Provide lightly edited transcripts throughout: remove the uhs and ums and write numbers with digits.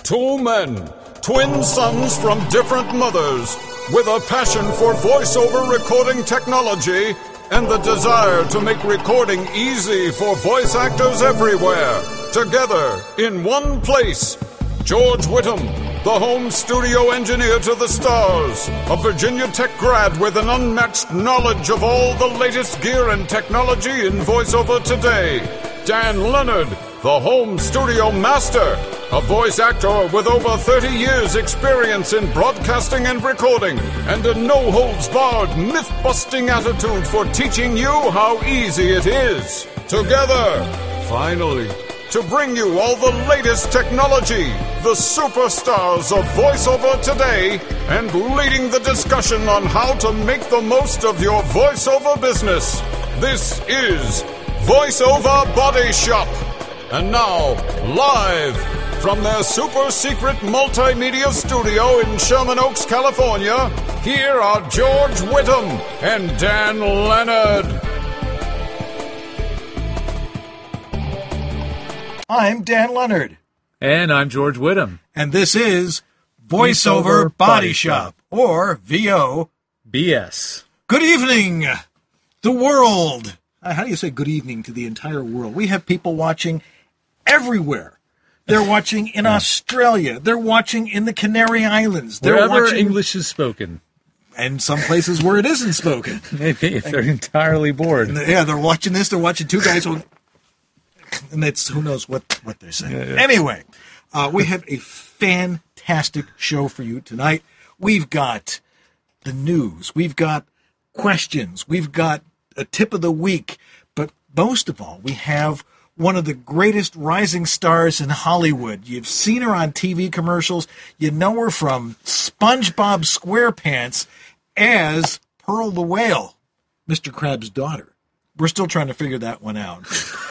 Two men, twin sons from different mothers, with a passion for voiceover recording technology and the desire to make recording easy for voice actors everywhere. Together, in one place, George Whittam, the home studio engineer to the stars, a Virginia Tech grad with an unmatched knowledge of all the latest gear and technology in voiceover today. Dan Leonard, the home studio master, a voice actor with over 30 years' experience in broadcasting and recording, and a no-holds-barred, myth-busting attitude for teaching you how easy it is. Together, finally, to bring you all the latest technology, the superstars of voiceover today, and leading the discussion on how to make the most of your voiceover business. This is VoiceOver Body Shop. And now, live from their super-secret multimedia studio in Sherman Oaks, California, here are George Whittam and Dan Leonard. I'm Dan Leonard. And I'm George Whittam. And this is VoiceOver Body Shop, or VO. BS. Good evening, the world. How do you say good evening to the entire world? We have people watching everywhere. They're watching in Australia. They're watching in the Canary Islands. They're Wherever watching English is spoken. And some places where it isn't spoken. Maybe if they're entirely bored. Yeah, they're watching this. They're watching two guys going, and it's who knows what they're saying. Yeah. Anyway, we have a fantastic show for you tonight. We've got the news. We've got questions. We've got a tip of the week. But most of all, we have one of the greatest rising stars in Hollywood. You've seen her on TV commercials. You know her from SpongeBob SquarePants as Pearl the Whale, Mr. Krabs' daughter. We're still trying to figure that one out.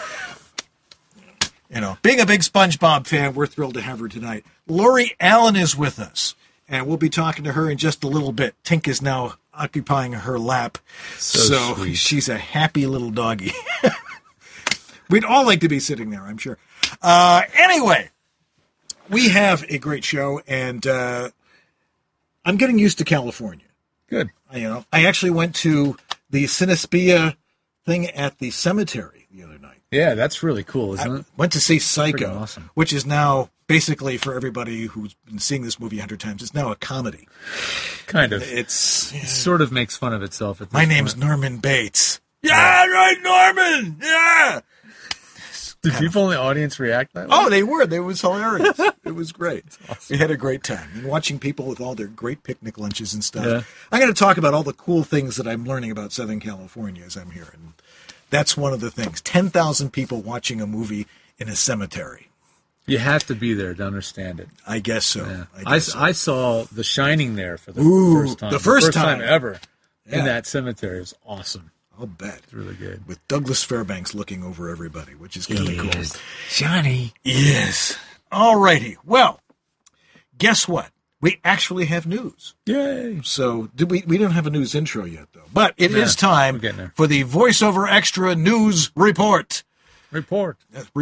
You know, being a big SpongeBob fan, we're thrilled to have her tonight. Lori Allen is with us, and we'll be talking to her in just a little bit. Tink is now occupying her lap, so she's a happy little doggy. We'd all like to be sitting there, I'm sure. Anyway, we have a great show, and I'm getting used to California. Good. I actually went to the Cinespia thing at the cemetery the other night. Yeah, that's really cool, isn't it? Went to see Psycho, awesome. Which is now, basically, for everybody who's been seeing this movie 100 times, it's now a comedy. Kind of. It sort of makes fun of itself at this My name's point. Norman Bates. Yeah, right, Norman! Yeah! Did people in the audience react that way? Oh, they were. It was hilarious. It was great. Awesome. We had a great time. And watching people with all their great picnic lunches and stuff. Yeah. I'm going to talk about all the cool things that I'm learning about Southern California as I'm here. And that's one of the things. 10,000 people watching a movie in a cemetery. You have to be there to understand it. I guess so. Yeah. I I saw The Shining there for the first time. The first time ever Yeah. in that cemetery. It was awesome. I'll bet. It's really good. With Douglas Fairbanks looking over everybody, which is kind of cool. Johnny. Yes. All righty. Well, guess what? We actually have news. Yay. So we don't have a news intro yet, though. But it is time for the VoiceOver Extra News Report. Report.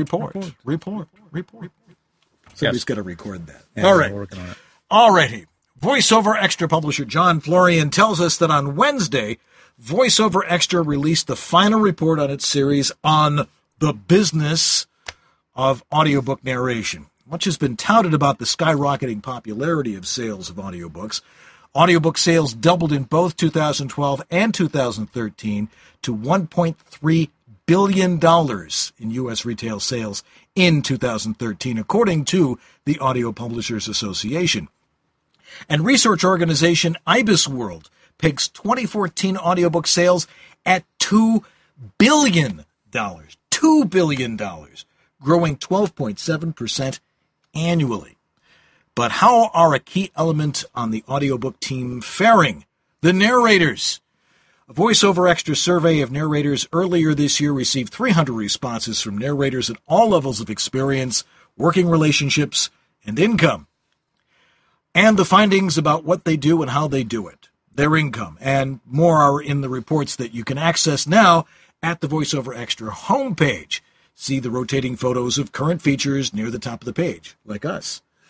Somebody's got to record that. Yeah, all right. We're working on it. All righty. VoiceOver Extra publisher John Florian tells us that on Wednesday, VoiceOver Extra released the final report on its series on the business of audiobook narration. Much has been touted about the skyrocketing popularity of sales of audiobooks. Audiobook sales doubled in both 2012 and 2013 to $1.3 billion in U.S. retail sales in 2013, according to the Audio Publishers Association. And research organization IBISWorld pegs 2014 audiobook sales at $2 billion. $2 billion, growing 12.7% annually. But how are a key element on the audiobook team faring? The narrators. A VoiceOver Extra survey of narrators earlier this year received 300 responses from narrators at all levels of experience, working relationships, and income. And the findings about what they do and how they do it. Their income, and more are in the reports that you can access now at the VoiceOver Extra homepage. See the rotating photos of current features near the top of the page, like us.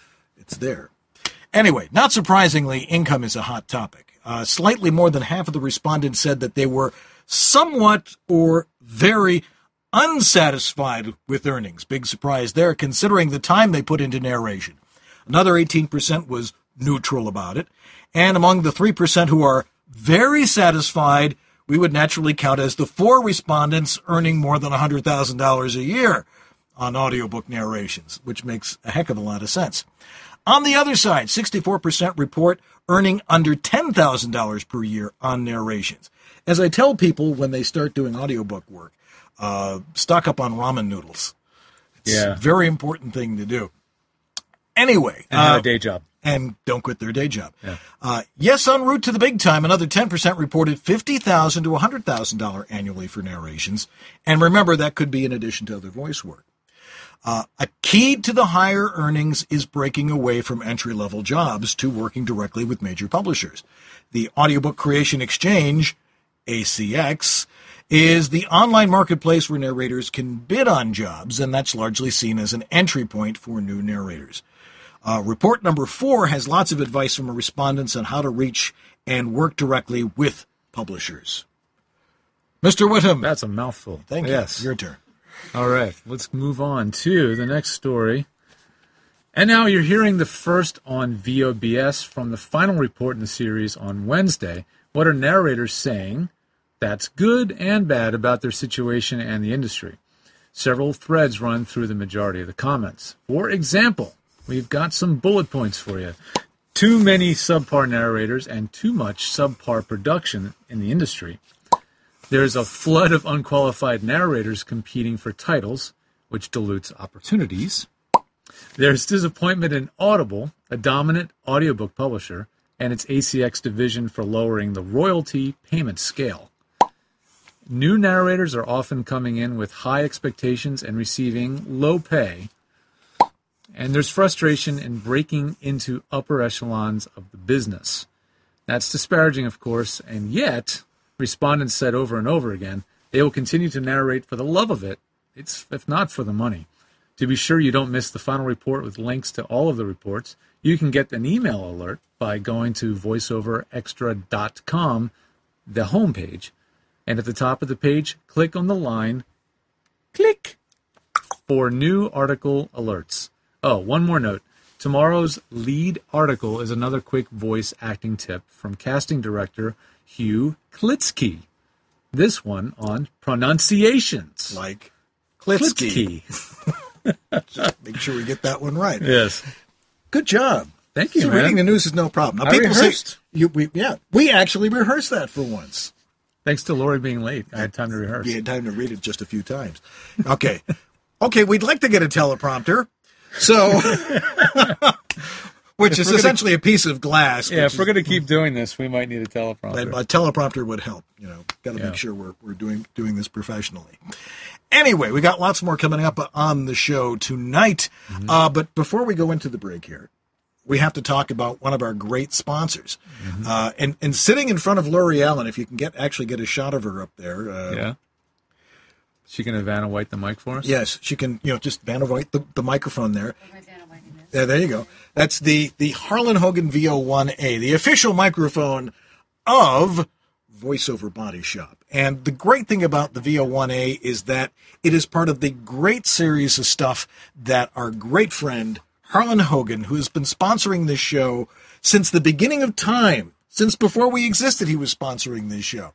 It's there. Anyway, not surprisingly, income is a hot topic. Slightly more than half of the respondents said that they were somewhat or very unsatisfied with earnings. Big surprise there, considering the time they put into narration. Another 18% was neutral about it. And among the 3% who are very satisfied, we would naturally count as the 4 respondents earning more than $100,000 a year on audiobook narrations, which makes a heck of a lot of sense. On the other side, 64% report earning under $10,000 per year on narrations. As I tell people when they start doing audiobook work, stock up on ramen noodles. It's a very important thing to do. Anyway. And have a day job. And don't quit their day job. Yeah. Yes, en route to the big time, another 10% reported $50,000 to $100,000 annually for narrations. And remember, that could be in addition to other voice work. A key to the higher earnings is breaking away from entry-level jobs to working directly with major publishers. The Audiobook Creation Exchange, ACX, is the online marketplace where narrators can bid on jobs, and that's largely seen as an entry point for new narrators. Report number 4 has lots of advice from respondents on how to reach and work directly with publishers. Mr. Whittam. That's a mouthful. Thank you. Yes. Your turn. All right, let's move on to the next story. And now you're hearing the first on VOBS from the final report in the series on Wednesday. What are narrators saying that's good and bad about their situation and the industry? Several threads run through the majority of the comments. For example, we've got some bullet points for you. Too many subpar narrators and too much subpar production in the industry. There's a flood of unqualified narrators competing for titles, which dilutes opportunities. There's disappointment in Audible, a dominant audiobook publisher, and its ACX division for lowering the royalty payment scale. New narrators are often coming in with high expectations and receiving low pay. And there's frustration in breaking into upper echelons of the business. That's disparaging, of course, and yet respondents said over and over again, they will continue to narrate for the love of it, if not for the money. To be sure you don't miss the final report with links to all of the reports, you can get an email alert by going to voiceoverextra.com, the homepage, and at the top of the page, click on the line, click, for new article alerts. Oh, one more note. Tomorrow's lead article is another quick voice acting tip from casting director Hugh Klitsky. This one on pronunciations. Like Klitsky. Just make sure we get that one right. Yes. Good job. Thank you, See, man. reading the news is no problem. Now, I people rehearsed. say, we actually rehearsed that for once. Thanks to Lori being late. I had time to rehearse. You had time to read it just a few times. Okay. We'd like to get a teleprompter. So, which is essentially a piece of glass. Yeah, if we're going to keep doing this, we might need a teleprompter. A teleprompter would help. Got to make sure we're doing this professionally. Anyway, we got lots more coming up on the show tonight. Mm-hmm. But before we go into the break here, we have to talk about one of our great sponsors. Mm-hmm. And sitting in front of Lori Allen, if you can actually get a shot of her up there. Yeah. She can Vanna White the mic for us? Yes, she can, just Vanna White the microphone there. Yeah, there you go. That's the Harlan Hogan VO1A, the official microphone of VoiceOver Body Shop. And the great thing about the VO1A is that it is part of the great series of stuff that our great friend Harlan Hogan, who has been sponsoring this show since the beginning of time, since before we existed, he was sponsoring this show.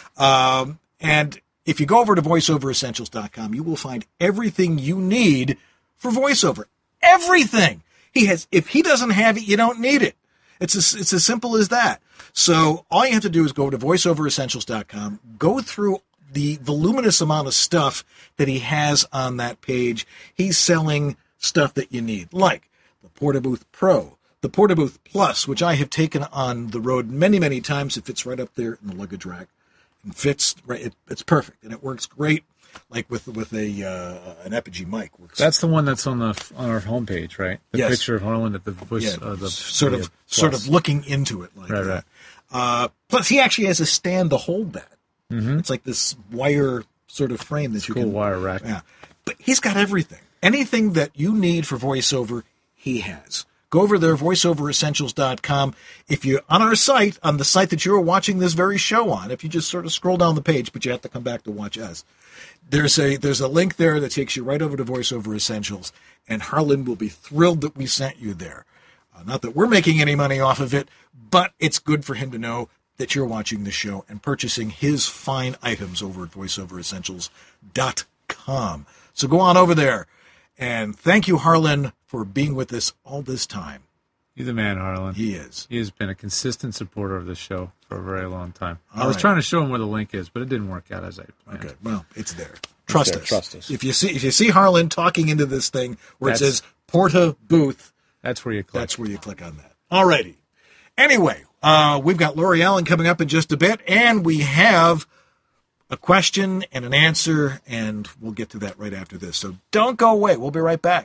And if you go over to voiceoveressentials.com, you will find everything you need for voiceover. Everything. If he doesn't have it, you don't need it. It's as simple as that. So all you have to do is go to voiceoveressentials.com, go through the voluminous amount of stuff that he has on that page. He's selling stuff that you need, like the Portabooth Pro, the Portabooth Plus, which I have taken on the road many, many times. It fits right up there in the luggage rack. It fits right. It's perfect, and it works great. Like with an Epigee mic. Works. That's the one that's on our homepage, right? The yes. picture of Harlan at the voice. Sort of looking into it like that. Right. Plus, he actually has a stand to hold that. Mm-hmm. It's like this wire sort of frame that you cool can wire rack. Yeah, but he's got everything. Anything that you need for voiceover, he has. Go over there, voiceoveressentials.com. If you're on our site, on the site that you're watching this very show on, if you just sort of scroll down the page, but you have to come back to watch us, there's a link there that takes you right over to VoiceOver Essentials, and Harlan will be thrilled that we sent you there. Not that we're making any money off of it, but it's good for him to know that you're watching the show and purchasing his fine items over at voiceoveressentials.com. So go on over there. And thank you, Harlan, for being with us all this time. You're the man, Harlan. He is. He has been a consistent supporter of the show for a very long time. All I was right. trying to show him where the link is, but it didn't work out as I planned. Okay, well, it's there. Trust us. Trust us. If you see Harlan talking into this thing where it That's- says Porta Booth, That's where you click. that's where you click on that. All righty. Anyway, we've got Lori Allen coming up in just a bit, and we have a question and an answer, and we'll get to that right after this. So don't go away. We'll be right back.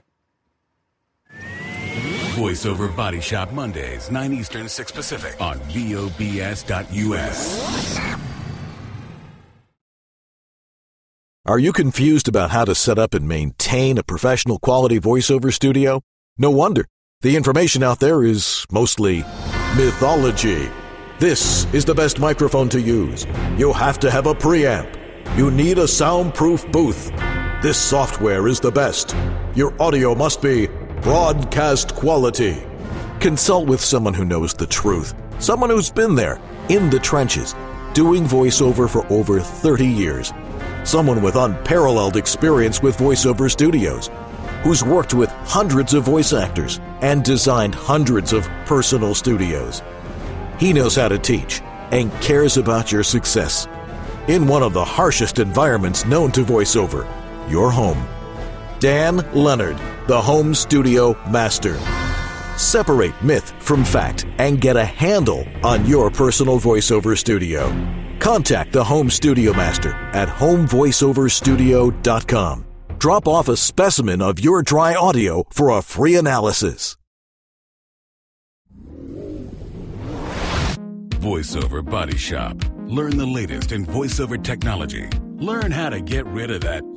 VoiceOver Body Shop Mondays, 9 Eastern, 6 Pacific on VOBS.US. Are you confused about how to set up and maintain a professional quality voiceover studio? No wonder. The information out there is mostly mythology. This is the best microphone to use. You have to have a preamp. You need a soundproof booth. This software is the best. Your audio must be broadcast quality. Consult with someone who knows the truth. Someone who's been there, in the trenches, doing voiceover for over 30 years. Someone with unparalleled experience with voiceover studios, who's worked with hundreds of voice actors and designed hundreds of personal studios. He knows how to teach and cares about your success. In one of the harshest environments known to voiceover, your home. Dan Leonard, the Home Studio Master. Separate myth from fact and get a handle on your personal voiceover studio. Contact the Home Studio Master at homevoiceoverstudio.com. Drop off a specimen of your dry audio for a free analysis. VoiceOver Body Shop. Learn the latest in voiceover technology. Learn how to get rid of that.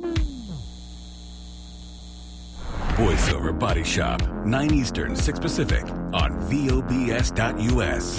VoiceOver Body Shop, 9 Eastern, 6 Pacific on VOBS.US.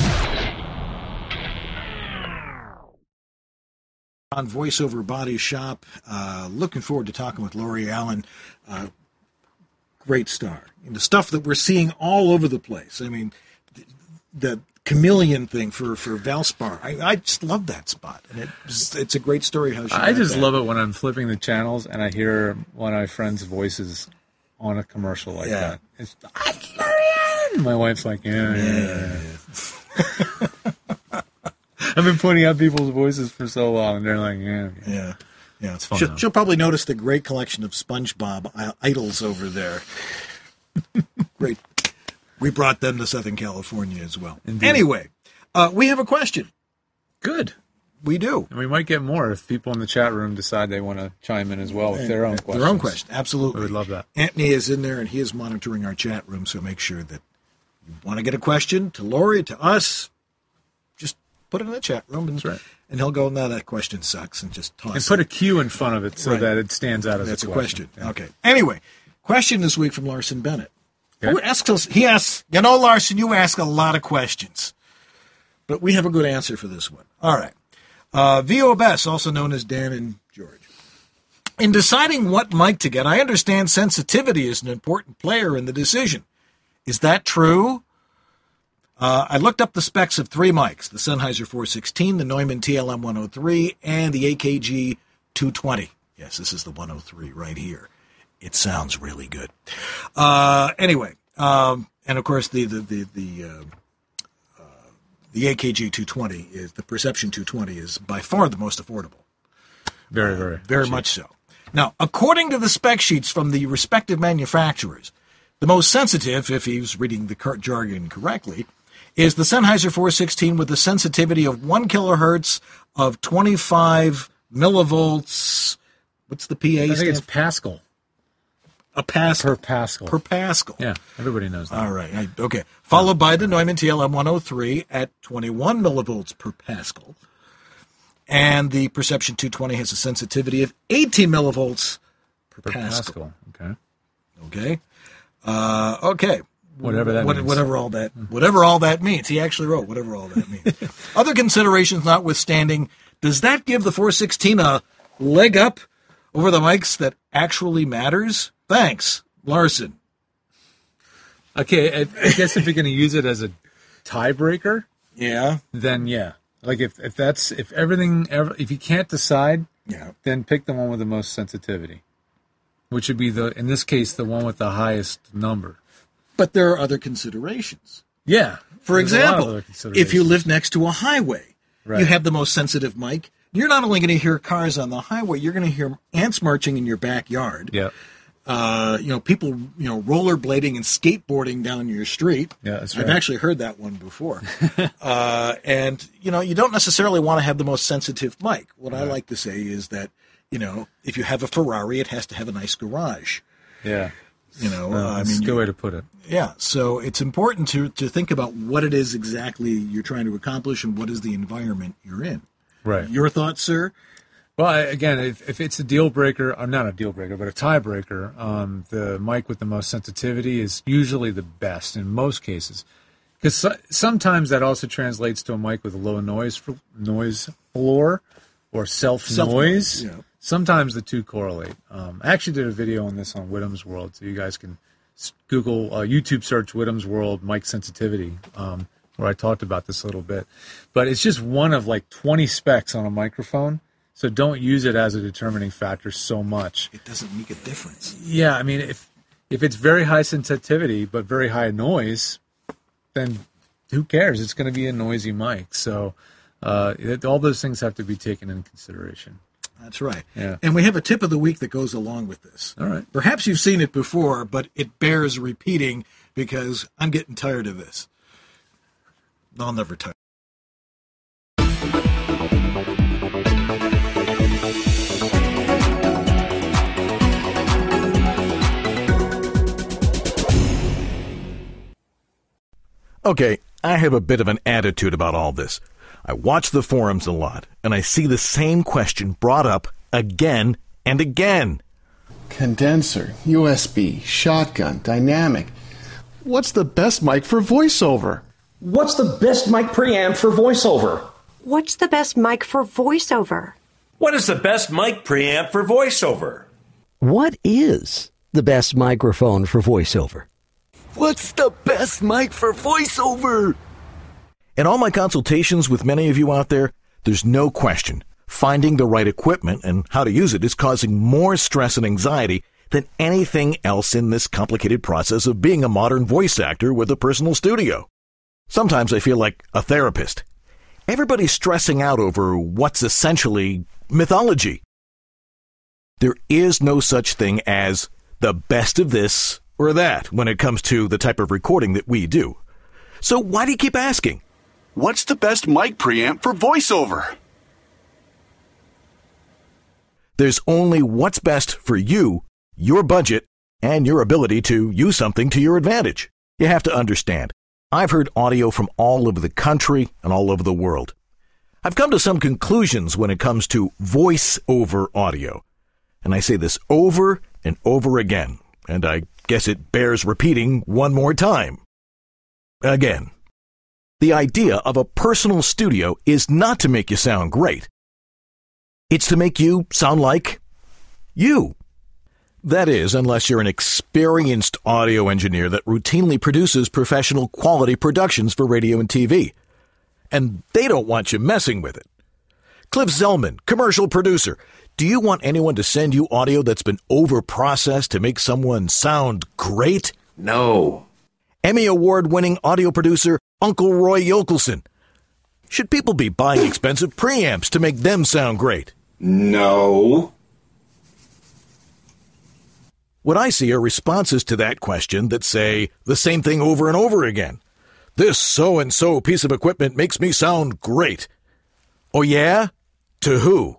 On VoiceOver Body Shop, looking forward to talking with Lori Allen. Great star. And the stuff that we're seeing all over the place. I mean, the chameleon thing for Valspar. I just love that spot. And it's a great story how she I got just that. love it when I'm flipping the channels and I hear one of my friends' voices on a commercial like Yeah. that. It's Marianne! My wife's like, yeah. I've been pointing out people's voices for so long, and they're like, yeah. Yeah. It's fun, though. She'll probably notice the great collection of SpongeBob idols over there. Great. We brought them to Southern California as well. Indeed. Anyway, we have a question. Good. We do. And we might get more if people in the chat room decide they want to chime in as well with their own questions. Their own question, absolutely. We would love that. Anthony is in there, and he is monitoring our chat room, so make sure that you want to get a question to Lori, to us, just put it in the chat room, and, That's right. and he'll go, no, that question sucks, and just toss And it. put a Q in front of it so Right. that it stands out as That's a a question. question. Okay. Anyway, question this week from Larson Bennett. Okay. He asks, Larson, you ask a lot of questions, but we have a good answer for this one. All right. VOBS, also known as Dan and George. In deciding what mic to get, I understand sensitivity is an important player in the decision. Is that true? I looked up the specs of 3 mics, the Sennheiser 416, the Neumann TLM 103, and the AKG 220. Yes, this is the 103 right here. It sounds really good. Anyway, and of course the AKG 220 is the Perception 220 is by far the most affordable. Very, very. Very much so. Now, according to the spec sheets from the respective manufacturers, the most sensitive, if he's reading the jargon correctly, is the Sennheiser 416 with a sensitivity of 1 kilohertz of 25 millivolts. What's the PA I think stand it's for? Pascal. A Pascal. Per Pascal. Per Pascal. Yeah, everybody knows that. All right. Okay. Followed by the Neumann TLM 103 at 21 millivolts per Pascal. And the Perception 220 has a sensitivity of 18 millivolts per Pascal. Okay. Okay. Okay. Whatever that means. Whatever all that means. He actually wrote whatever all that means. Other considerations notwithstanding, does that give the 416 a leg up over the mics that actually matters? Thanks, Larson. Okay, I guess if you're going to use it as a tiebreaker, yeah, then yeah. Like if you can't decide, then pick the one with the most sensitivity, which would be in this case the one with the highest number. But there are other considerations. Yeah. For example, if you live next to a highway, you have the most sensitive mic. You're not only going to hear cars on the highway, you're going to hear ants marching in your backyard. Yeah. People, rollerblading and skateboarding down your street. Yeah, that's right. I've actually heard that one before. And you don't necessarily want to have the most sensitive mic. What I like to say is that, if you have a Ferrari, it has to have a nice garage. Yeah. That's a good way to put it. Yeah. So it's important to think about what it is exactly you're trying to accomplish and what is the environment you're in. Right. Your thoughts, sir? Well, again, if it's a deal breaker, or not a deal breaker, but a tiebreaker, the mic with the most sensitivity is usually the best in most cases. Because sometimes that also translates to a mic with a low noise floor or self noise. Yeah. Sometimes the two correlate. I actually did a video on this on Whittam's World, so you guys can Google, YouTube search Whittam's World mic sensitivity, where I talked about this a little bit. But it's just one of like 20 specs on a microphone. So don't use it as a determining factor so much. It doesn't make a difference. Yeah, I mean, if it's very high sensitivity but very high noise, then who cares? It's going to be a noisy mic. So all those things have to be taken into consideration. That's right. Yeah. And we have a tip of the week that goes along with this. All right. Perhaps you've seen it before, but it bears repeating because I'm getting tired of this. I'll never tire. Okay, I have a bit of an attitude about all this. I watch the forums a lot, and I see the same question brought up again and again. Condenser, USB, shotgun, dynamic. What's the best mic for voiceover? What's the best mic preamp for voiceover? What's the best mic for voiceover? What is the best mic preamp for voiceover? What is the best microphone for voiceover? What's the best mic for voiceover? In all my consultations with many of you out there, there's no question finding the right equipment and how to use it is causing more stress and anxiety than anything else in this complicated process of being a modern voice actor with a personal studio. Sometimes I feel like a therapist. Everybody's stressing out over what's essentially mythology. There is no such thing as the best of this or that when it comes to the type of recording that we do. So why do you keep asking? What's the best mic preamp for voiceover? There's only what's best for you, your budget, and your ability to use something to your advantage. You have to understand, I've heard audio from all over the country and all over the world. I've come to some conclusions when it comes to voice-over audio. And I say this over and over again, and I guess it bears repeating one more time. Again. The idea of a personal studio is not to make you sound great. It's to make you sound like you. That is, unless you're an experienced audio engineer that routinely produces professional quality productions for radio and TV. And they don't want you messing with it. Cliff Zellman, commercial producer. Do you want anyone to send you audio that's been over-processed to make someone sound great? No. Emmy Award-winning audio producer Uncle Roy Yokelson. Should people be buying expensive preamps to make them sound great? No. What I see are responses to that question that say the same thing over and over again. This so-and-so piece of equipment makes me sound great. Oh yeah? To who?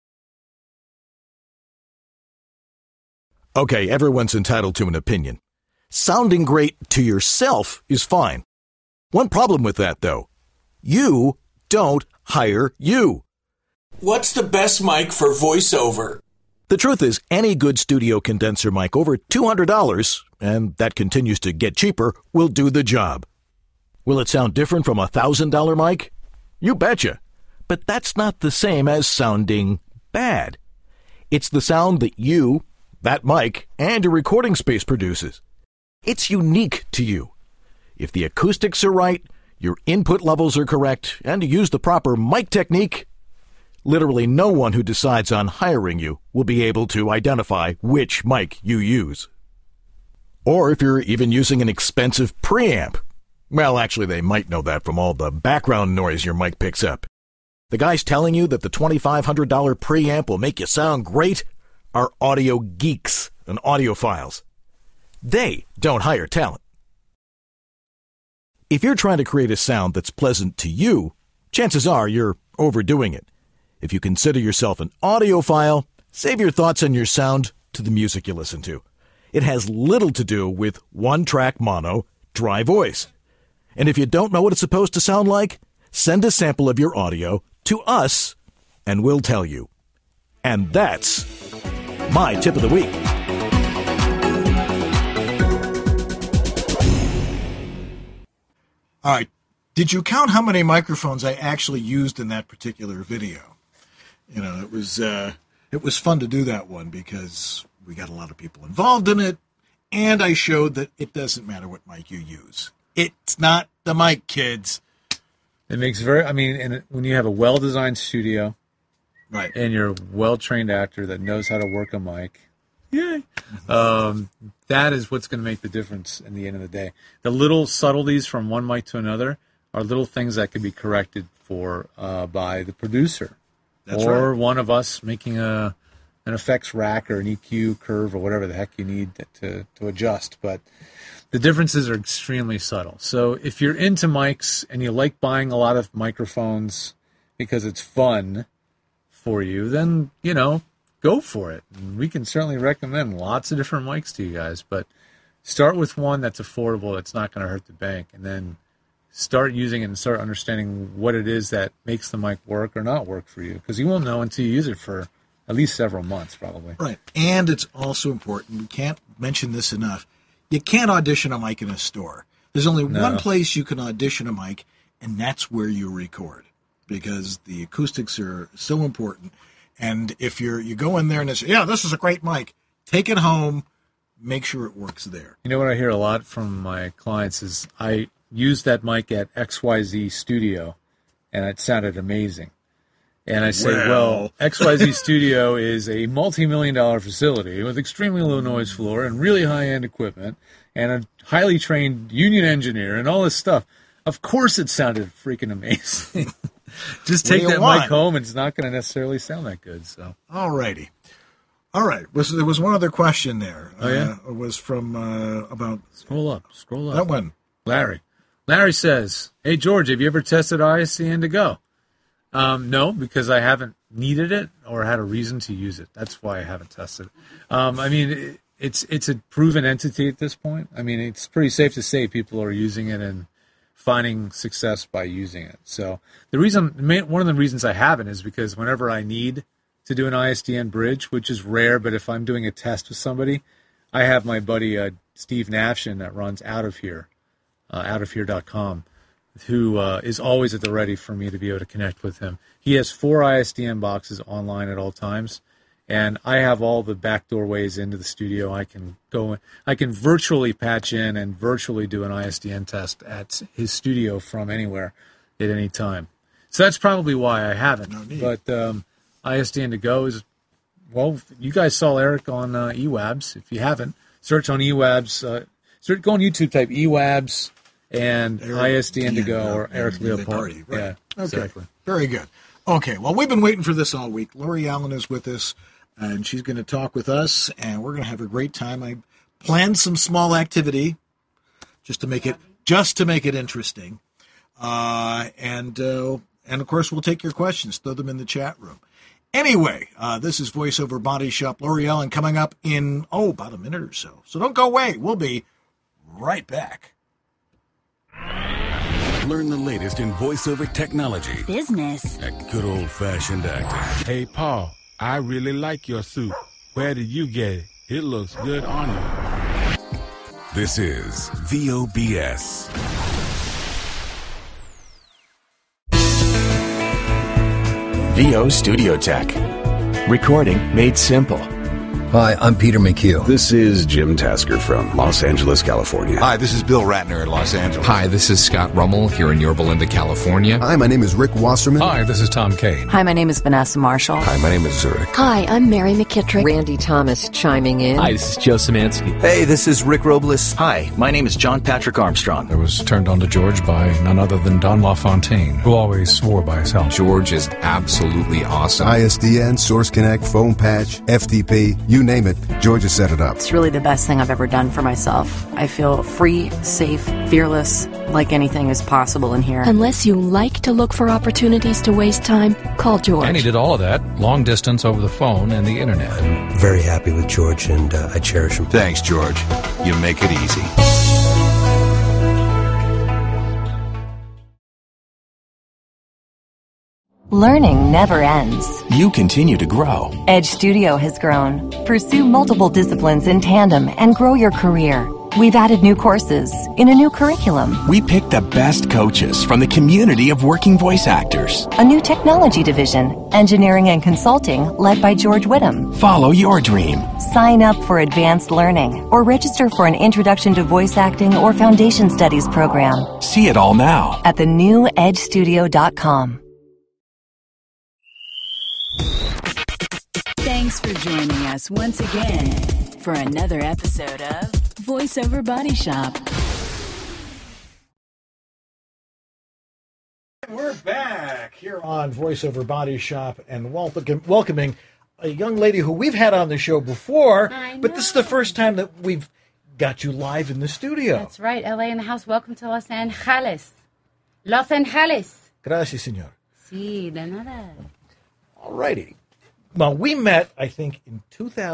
Okay, everyone's entitled to an opinion. Sounding great to yourself is fine. One problem with that, though. You don't hire you. What's the best mic for voiceover? The truth is, any good studio condenser mic over $200, and that continues to get cheaper, will do the job. Will it sound different from a $1,000 mic? You betcha. But that's not the same as sounding bad. It's the sound that you, that mic, and your recording space produces. It's unique to you. If the acoustics are right, your input levels are correct, and you use the proper mic technique, literally no one who decides on hiring you will be able to identify which mic you use. Or if you're even using an expensive preamp. Well, actually, they might know that from all the background noise your mic picks up. The guys telling you that the $2,500 preamp will make you sound great are audio geeks and audiophiles. They don't hire talent. If you're trying to create a sound that's pleasant to you, chances are you're overdoing it. If you consider yourself an audiophile, save your thoughts on your sound to the music you listen to. It has little to do with one-track mono, dry voice. And if you don't know what it's supposed to sound like, send a sample of your audio to us, and we'll tell you. And that's my tip of the week. All right. Did you count how many microphones I actually used in that particular video? You know, it was fun to do that one because we got a lot of people involved in it, and I showed that it doesn't matter what mic you use. It's not the mic, kids. It makes and when you have a well-designed studio, right, and you're a well-trained actor that knows how to work a mic, yay, that is what's going to make the difference in the end of the day. The little subtleties from one mic to another are little things that can be corrected for by the producer. That's or right. One of us making an effects rack or an EQ curve or whatever the heck you need to adjust. But the differences are extremely subtle. So if you're into mics and you like buying a lot of microphones because it's fun for you, then, go for it. And we can certainly recommend lots of different mics to you guys. But start with one that's affordable, that's not going to hurt the bank, and then start using it and start understanding what it is that makes the mic work or not work for you. Because you won't know until you use it for at least several months, probably. Right. And it's also important, we can't mention this enough, you can't audition a mic in a store. There's only one place you can audition a mic, and that's where you record. Because the acoustics are so important. And if you go in there and say, yeah, this is a great mic, take it home, make sure it works there. You know what I hear a lot from my clients is I used that mic at XYZ Studio, and it sounded amazing. And I say, well, XYZ Studio is a multi-million-dollar facility with extremely low noise floor and really high-end equipment and a highly trained union engineer and all this stuff. Of course it sounded freaking amazing. Just take that mic home, and it's not going to necessarily sound that good. So, all righty. All right. There was one other question there. Oh, yeah? It was from about... Scroll up. That one. Larry. Larry says, hey, George, have you ever tested ISDN to go? No, because I haven't needed it or had a reason to use it. That's why I haven't tested it. It's a proven entity at this point. I mean, it's pretty safe to say people are using it and finding success by using it. So one of the reasons I haven't is because whenever I need to do an ISDN bridge, which is rare, but if I'm doing a test with somebody, I have my buddy Steve Nafshin that runs Out of Here, outofhere.com, who is always at the ready for me to be able to connect with him. He has 4 ISDN boxes online at all times, and I have all the backdoor ways into the studio. I can virtually patch in and virtually do an ISDN test at his studio from anywhere at any time. So that's probably why I haven't. No need. But ISDN to go is, well, you guys saw Eric on eWabs. If you haven't, search on eWabs. Go on YouTube, type eWabs and ISDN to go or Eric Leopold. Right. Yeah, okay. Exactly. Very good. Okay, well, we've been waiting for this all week. Lori Allen is with us, and she's going to talk with us, and we're going to have a great time. I planned some small activity just to make it interesting. And of course, we'll take your questions. Throw them in the chat room. Anyway, this is VoiceOver Body Shop. Lori Allen coming up in, about a minute or so. So don't go away. We'll be right back. Learn the latest in voiceover technology. Business. That good old-fashioned acting. Hey, Paul, I really like your suit. Where did you get it? It looks good on you. This is VOBS. VO Studio Tech. Recording made simple. Hi, I'm Peter McHugh. This is Jim Tasker from Los Angeles, California. Hi, this is Bill Ratner in Los Angeles. Hi, this is Scott Rummel here in Yorba Linda, California. Hi, my name is Rick Wasserman. Hi, this is Tom Kane. Hi, my name is Vanessa Marshall. Hi, my name is Zurich. Hi, I'm Mary McKittrick. Randy Thomas chiming in. Hi, this is Joe Szymanski. Hey, this is Rick Robles. Hi, my name is John Patrick Armstrong. I was turned on to George by none other than Don LaFontaine, who always swore by his health. George is absolutely awesome. ISDN, Source Connect, Phone Patch, FTP, you name it, George has set it up. It's really the best thing I've ever done for myself. I feel free, safe, fearless, like anything is possible in here. Unless you like to look for opportunities to waste time, call George. And he did all of that, long distance over the phone and the internet. I'm very happy with George, and I cherish him. Thanks, George. You make it easy. Learning never ends. You continue to grow. Edge Studio has grown. Pursue multiple disciplines in tandem and grow your career. We've added new courses in a new curriculum. We picked the best coaches from the community of working voice actors. A new technology division, engineering and consulting, led by George Whittam. Follow your dream. Sign up for advanced learning or register for an introduction to voice acting or foundation studies program. See it all now at thenewedgestudio.com. Thanks for joining us once again for another episode of VoiceOver Body Shop. We're back here on VoiceOver Body Shop and welcoming a young lady who we've had on the show before, but this is the first time that we've got you live in the studio. That's right. LA in the house. Welcome to Los Angeles. Los Angeles. Gracias, señor. Sí, de nada. All righty. Well, we met, I think, in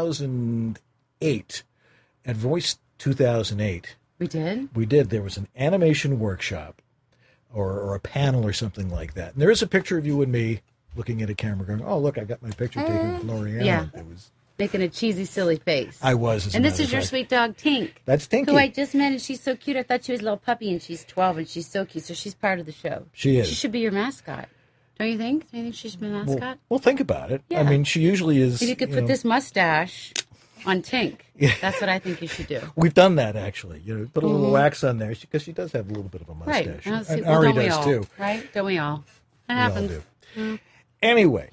2008 at Voice 2008. We did? We did. There was an animation workshop or a panel or something like that. And there is a picture of you and me looking at a camera going, oh, look, I got my picture taken with L'Oreal. Yeah. It was making a cheesy, silly face. I was. And this is your sweet dog, Tink. That's Tinky. Who I just met, and she's so cute. I thought she was a little puppy, and she's 12, and she's so cute. So she's part of the show. She is. She should be your mascot. Don't you think? Do you think she should be a mascot? Well, think about it. Yeah. I mean, she usually is. If you could put this mustache on Tink, that's what I think you should do. We've done that, actually. Put a little wax on there, because she does have a little bit of a mustache. Right. And Ari does, too. Right? Don't we all? That happens. Anyway,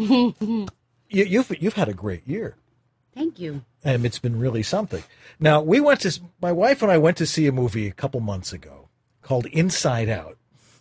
you've had a great year. Thank you. And it's been really something. Now, my wife and I went to see a movie a couple months ago called Inside Out.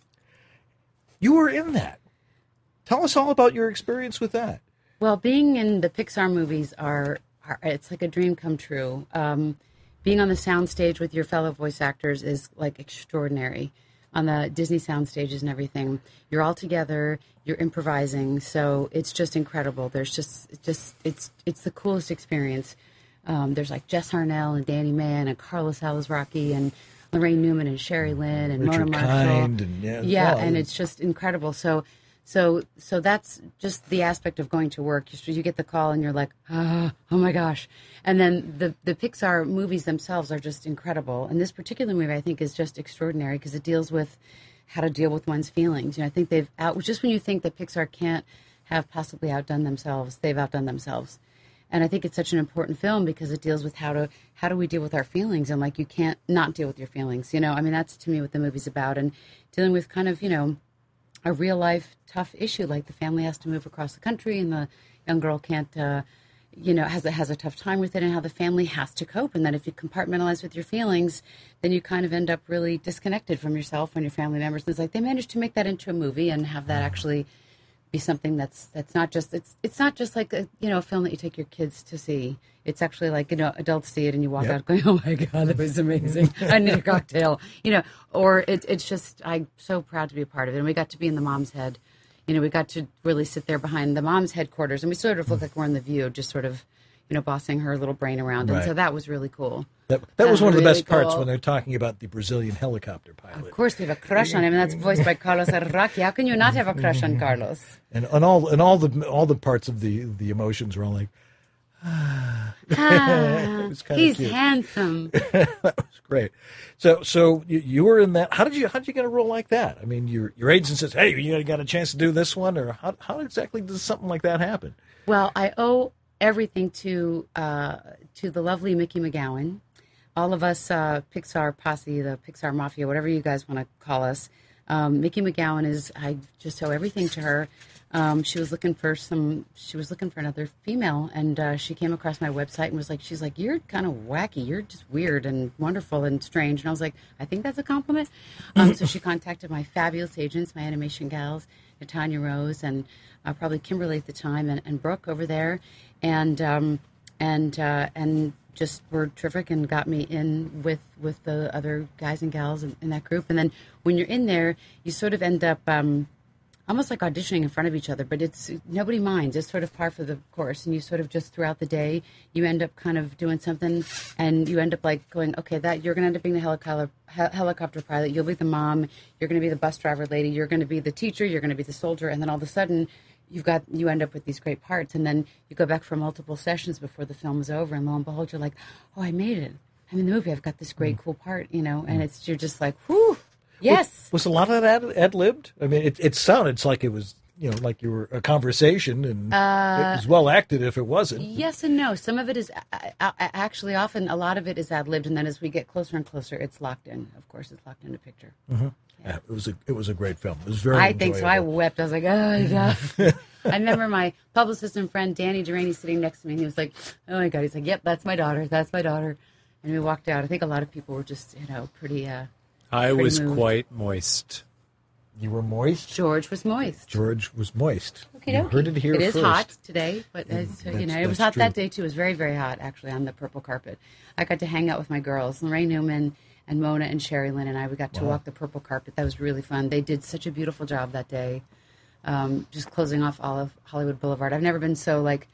You were in that. Tell us all about your experience with that. Well, being in the Pixar movies it's like a dream come true. Being on the soundstage with your fellow voice actors is like extraordinary. On the Disney sound stages and everything, you're all together, you're improvising, so it's just incredible. There's it's the coolest experience. There's like Jess Harnell and Danny Mann and Carlos Alazraqui and Lorraine Newman and Sherry Lynn and Richard Mona Marshall. Kind and it's just incredible. So that's just the aspect of going to work. You get the call and you're like, oh my gosh. And then the Pixar movies themselves are just incredible. And this particular movie, I think, is just extraordinary because it deals with how to deal with one's feelings. I think just when you think that Pixar can't have possibly outdone themselves, they've outdone themselves. And I think it's such an important film because it deals with how do we deal with our feelings, and like you can't not deal with your feelings. That's to me what the movie's about, and dealing with kind of, a real life tough issue, like the family has to move across the country and the young girl can't, has a tough time with it, and how the family has to cope. And that if you compartmentalize with your feelings, then you kind of end up really disconnected from yourself and your family members. And it's like they managed to make that into a movie and have that actually be something that's not just it's not just like a film that you take your kids to see. It's actually like adults see it and you walk out going, oh my god, that was amazing. I need a cocktail, or it's just I'm so proud to be a part of it. And we got to be in the mom's head. We got to really sit there behind the mom's headquarters, and we sort of look like we're in the View, just sort of bossing her little brain around. And so that was really cool. That was one of the best parts when they're talking about the Brazilian helicopter pilot. Of course, we have a crush on him, and that's voiced by Carlos Alazraqui. How can you not have a crush on Carlos? And all the parts of the emotions were all like, It was kind of He's cute. handsome. That was great. So you were in that. How did you get a role like that? I mean, your agent says, "Hey, you got a chance to do this one," or how exactly does something like that happen? Well, I owe everything to the lovely Mickey McGowan. All of us, Pixar posse, the Pixar Mafia, whatever you guys want to call us. Mickey McGowan I just owe everything to her. She was looking for another female, and she came across my website and she's like, "You're kind of wacky. You're just weird and wonderful and strange." And I was like, "I think that's a compliment." So she contacted my fabulous agents, my animation gals, Natanya Rose and probably Kimberly at the time, and Brooke over there, and just were terrific and got me in with the other guys and gals in that group. And then when you're in there, you sort of end up almost like auditioning in front of each other, but nobody minds. It's sort of par for the course, and you sort of just throughout the day, you end up kind of doing something, and you end up like going, okay, that you're going to end up being the helicopter pilot, you'll be the mom, you're going to be the bus driver lady, you're going to be the teacher, you're going to be the soldier, and then all of a sudden, you end up with these great parts, and then you go back for multiple sessions before the film is over, and lo and behold, you're like, oh, I made it. I'm in the movie. I've got this great, cool part, and you're just like, whew, yes. Was a lot of that ad-libbed? I mean, it sounded like it was, like you were a conversation, and it was well acted if it wasn't. Yes and no. Some of it is actually often a lot of it is ad-libbed, and then as we get closer and closer, it's locked in. Of course, it's locked into picture. Mm-hmm. Yeah, it was a great film. It was very I think so. I wept. I was like, oh, yeah. I remember my publicist and friend, Danny Durrani, sitting next to me, and he was like, oh, my God. He's like, yep, that's my daughter. That's my daughter. And we walked out. I think a lot of people were just, pretty I was moved. quite moist. You were moist? George was moist. George was moist. Okay, you heard it here It is first. hot today, but it was hot that day, too. It was very, very hot, actually, on the purple carpet. I got to hang out with my girls, Lorraine Newman and Mona and Sherry Lynn and I. We got to walk the purple carpet. That was really fun. They did such a beautiful job that day, just closing off all of Hollywood Boulevard. I've never been so, I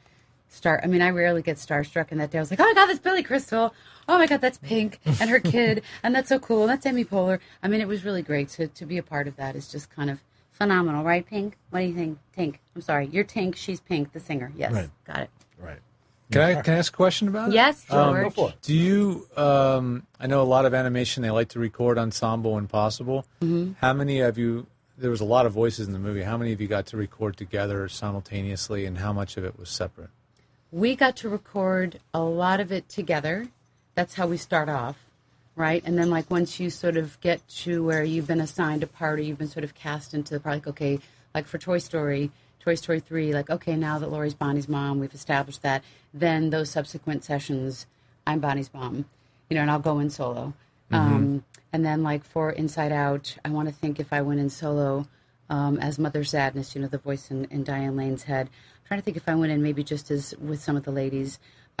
rarely get starstruck, and that day I was like, oh, my God, that's Billy Crystal. Oh, my God, that's Pink and her kid, and that's so cool, and that's Amy Poehler. I mean, it was really great to be a part of that. It's just kind of phenomenal, right, Pink? What do you think? Tink. I'm sorry. You're Tink. She's Pink, the singer. Yes. Right. Got it. Right. Can I ask a question about it? Yes, George. Go for it. Do you, I know a lot of animation, they like to record ensemble when possible. Mm-hmm. How many of you, there was a lot of voices in the movie, how many of you got to record together simultaneously, and how much of it was separate? We got to record a lot of it together. That's how we start off, right? And then, once you sort of get to where you've been assigned a part, or you've been sort of cast into the part, okay, for Toy Story 3, okay, now that Laurie's Bonnie's mom, we've established that, then those subsequent sessions, I'm Bonnie's mom, and I'll go in solo. Mm-hmm. And then, for Inside Out, I want to think if I went in solo as Mother Sadness, the voice in Diane Lane's head. I'm trying to think if I went in maybe just as with some of the ladies.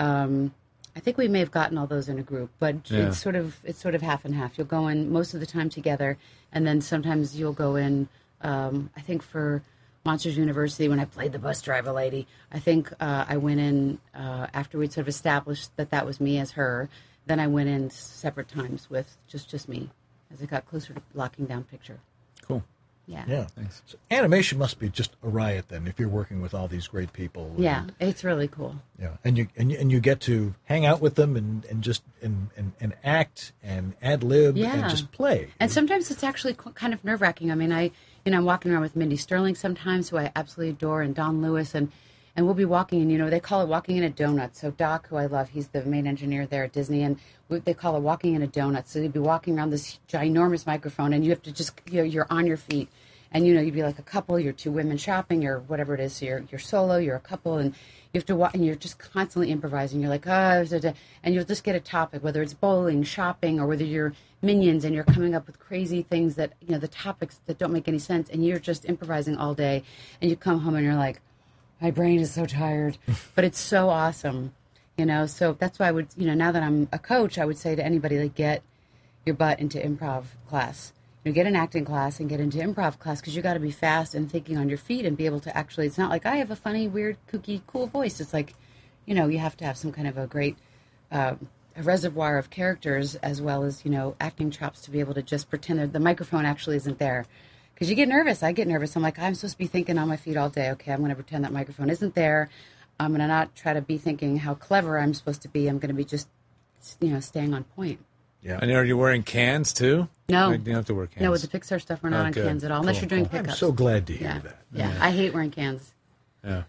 I think we may have gotten all those in a group, but it's sort of half and half. You'll go in most of the time together, and then sometimes you'll go in, I think for Monsters University, when I played the bus driver lady, I think I went in after we'd sort of established that was me as her. Then I went in separate times with just me as it got closer to locking down picture. Cool. Yeah. Thanks. So animation must be just a riot then, if you're working with all these great people. Yeah, it's really cool. Yeah, and you get to hang out with them and just and act and ad lib and just play. And sometimes it's actually kind of nerve wracking. I mean, I'm walking around with Mindy Sterling sometimes, who I absolutely adore, and Don Lewis, and we'll be walking, and they call it walking in a donut. So Doc, who I love, he's the main engineer there at Disney, and they call it walking in a donut. So you'd be walking around this ginormous microphone, and you have to just you're on your feet, and you'd be like a couple, you're two women shopping, or whatever it is. So you're solo, you're a couple, and you have to walk, and you're just constantly improvising. You're like, and you'll just get a topic, whether it's bowling, shopping, or whether you're Minions, and you're coming up with crazy things that the topics that don't make any sense, and you're just improvising all day, and you come home and you're like, my brain is so tired, but it's so awesome, So that's why I would, now that I'm a coach, I would say to anybody, get your butt into improv class. Get an acting class and get into improv class, because you got to be fast and thinking on your feet and be able to actually. It's not like I have a funny, weird, kooky, cool voice. It's like, you have to have some kind of a great a reservoir of characters, as well as acting chops, to be able to just pretend that the microphone actually isn't there. Because you get nervous. I get nervous. I'm like, I'm supposed to be thinking on my feet all day. Okay, I'm going to pretend that microphone isn't there. I'm going to not try to be thinking how clever I'm supposed to be. I'm going to be just, staying on point. Yeah. And are you wearing cans too? No. You don't have to wear cans. No, with the Pixar stuff, we're not on cans at all, unless you're doing pickups. I'm so glad to hear that. Yeah, I hate wearing cans. Yeah.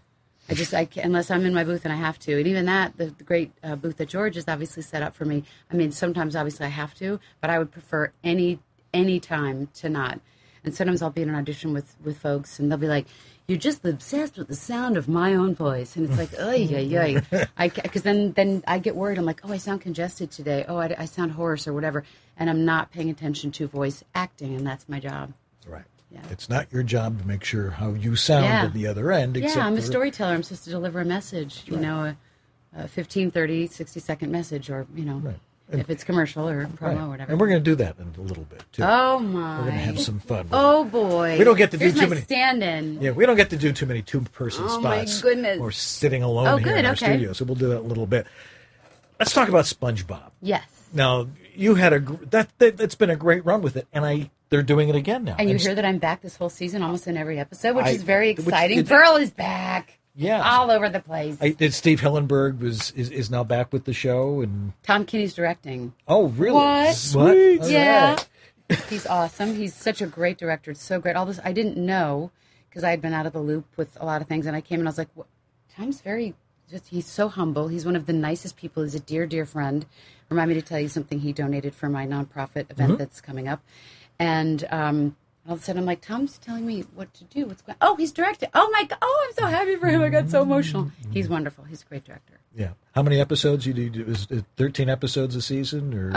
Unless I'm in my booth and I have to. And even that, the great booth that George has obviously set up for me. I mean, sometimes obviously I have to, but I would prefer any time to not. And sometimes I'll be in an audition with folks, and they'll be like, "You're just obsessed with the sound of my own voice," and it's like, "Ay." Because then I get worried. I'm like, "Oh, I sound congested today. Oh, I sound hoarse or whatever," and I'm not paying attention to voice acting, and that's my job. Right. Yeah. It's not your job to make sure how you sound at the other end. Yeah, I'm a storyteller. I'm supposed to deliver a message. Right. A 15, 30, 60-second message, or Right. If it's commercial or promo or whatever. And we're going to do that in a little bit, too. Oh, my. We're going to have some fun. Oh, boy. We don't get to do too many. stand-in. Yeah, we don't get to do too many two-person spots. Oh, my goodness. We're sitting alone here in our studio, so we'll do that in a little bit. Let's talk about SpongeBob. Yes. Now, you had that's been a great run with it, and they're doing it again now. And you hear that I'm back this whole season, almost in every episode, which is very exciting. Burl is back. Yeah, all over the place. Steve Hillenburg is now back with the show, and Tom Kinney's directing. Oh, really? What? Sweet. Yeah, he's awesome. He's such a great director. It's so great. All this I didn't know because I had been out of the loop with a lot of things, and I came and I was like, Tom's he's so humble. He's one of the nicest people. He's a dear, dear friend. Remind me to tell you something he donated for my nonprofit event that's coming up, and all of a sudden, I'm like, Tom's telling me what to do. What's going on? Oh, he's directing. Oh, my God. Oh, I'm so happy for him. I got so emotional. He's wonderful. He's a great director. Yeah. How many episodes you do? Is it 13 episodes a season? Or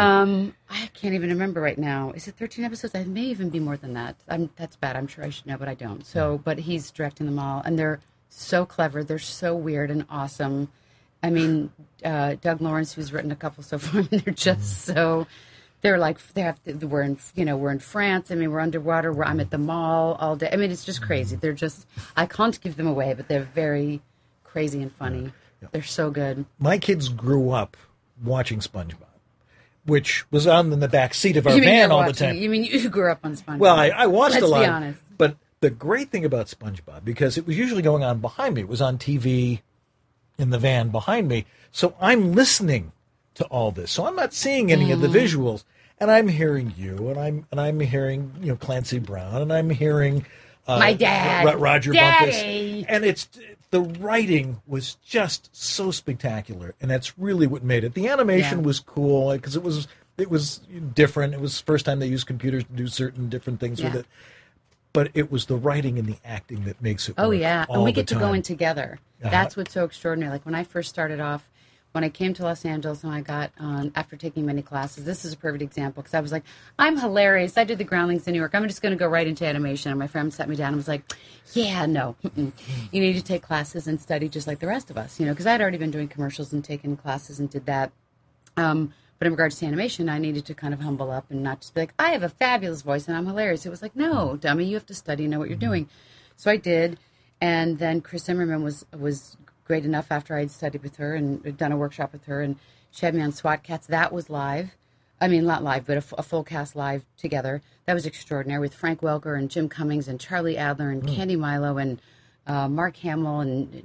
I can't even remember right now. Is it 13 episodes? I may even be more than that. That's bad. I'm sure I should know, but I don't. So, but he's directing them all. And they're so clever. They're so weird and awesome. I mean, Doug Lawrence, who's written a couple so far, they're just so... They're like we're in France. I mean, we're underwater. I'm at the mall all day. I mean, it's just crazy. They're just I can't give them away, but they're very crazy and funny. Yeah. They're so good. My kids grew up watching SpongeBob, which was on in the back seat of our van all the time. You mean you grew up on SpongeBob? Well, I watched a lot. Let's be honest. But the great thing about SpongeBob, because it was usually going on behind me, it was on TV in the van behind me, so I'm listening to all this. So I'm not seeing any of the visuals, and I'm hearing you, and I'm hearing Clancy Brown, and I'm hearing my dad, Roger Daddy. Bumpus, and it's the writing was just so spectacular, and that's really what made it. The animation was cool because it was different. It was the first time they used computers to do certain different things with it. But it was the writing and the acting that makes it work. Oh, yeah. And we get to go in together. That's what's so extraordinary. Like when I first started off, when I came to Los Angeles and I got on, after taking many classes, this is a perfect example because I was like, I'm hilarious. I did the Groundlings in New York. I'm just going to go right into animation. And my friend sat me down and was like, yeah, no. You need to take classes and study just like the rest of us, because I had already been doing commercials and taking classes and did that. But in regards to animation, I needed to kind of humble up and not just be like, I have a fabulous voice and I'm hilarious. It was like, no, dummy, you have to study and know what you're doing. So I did. And then Chris Zimmerman was great enough after I'd studied with her and done a workshop with her. And she had me on SWAT Cats. That was live. I mean, not live, but a full cast live together. That was extraordinary with Frank Welker and Jim Cummings and Charlie Adler and Candy Milo and Mark Hamill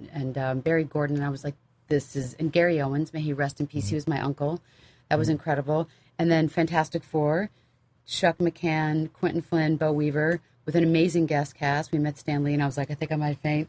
and Barry Gordon. And I was like, and Gary Owens, may he rest in peace. He was my uncle. That was incredible. And then Fantastic Four, Chuck McCann, Quentin Flynn, Bo Weaver, with an amazing guest cast. We met Stan Lee, and I was like, I think I might faint.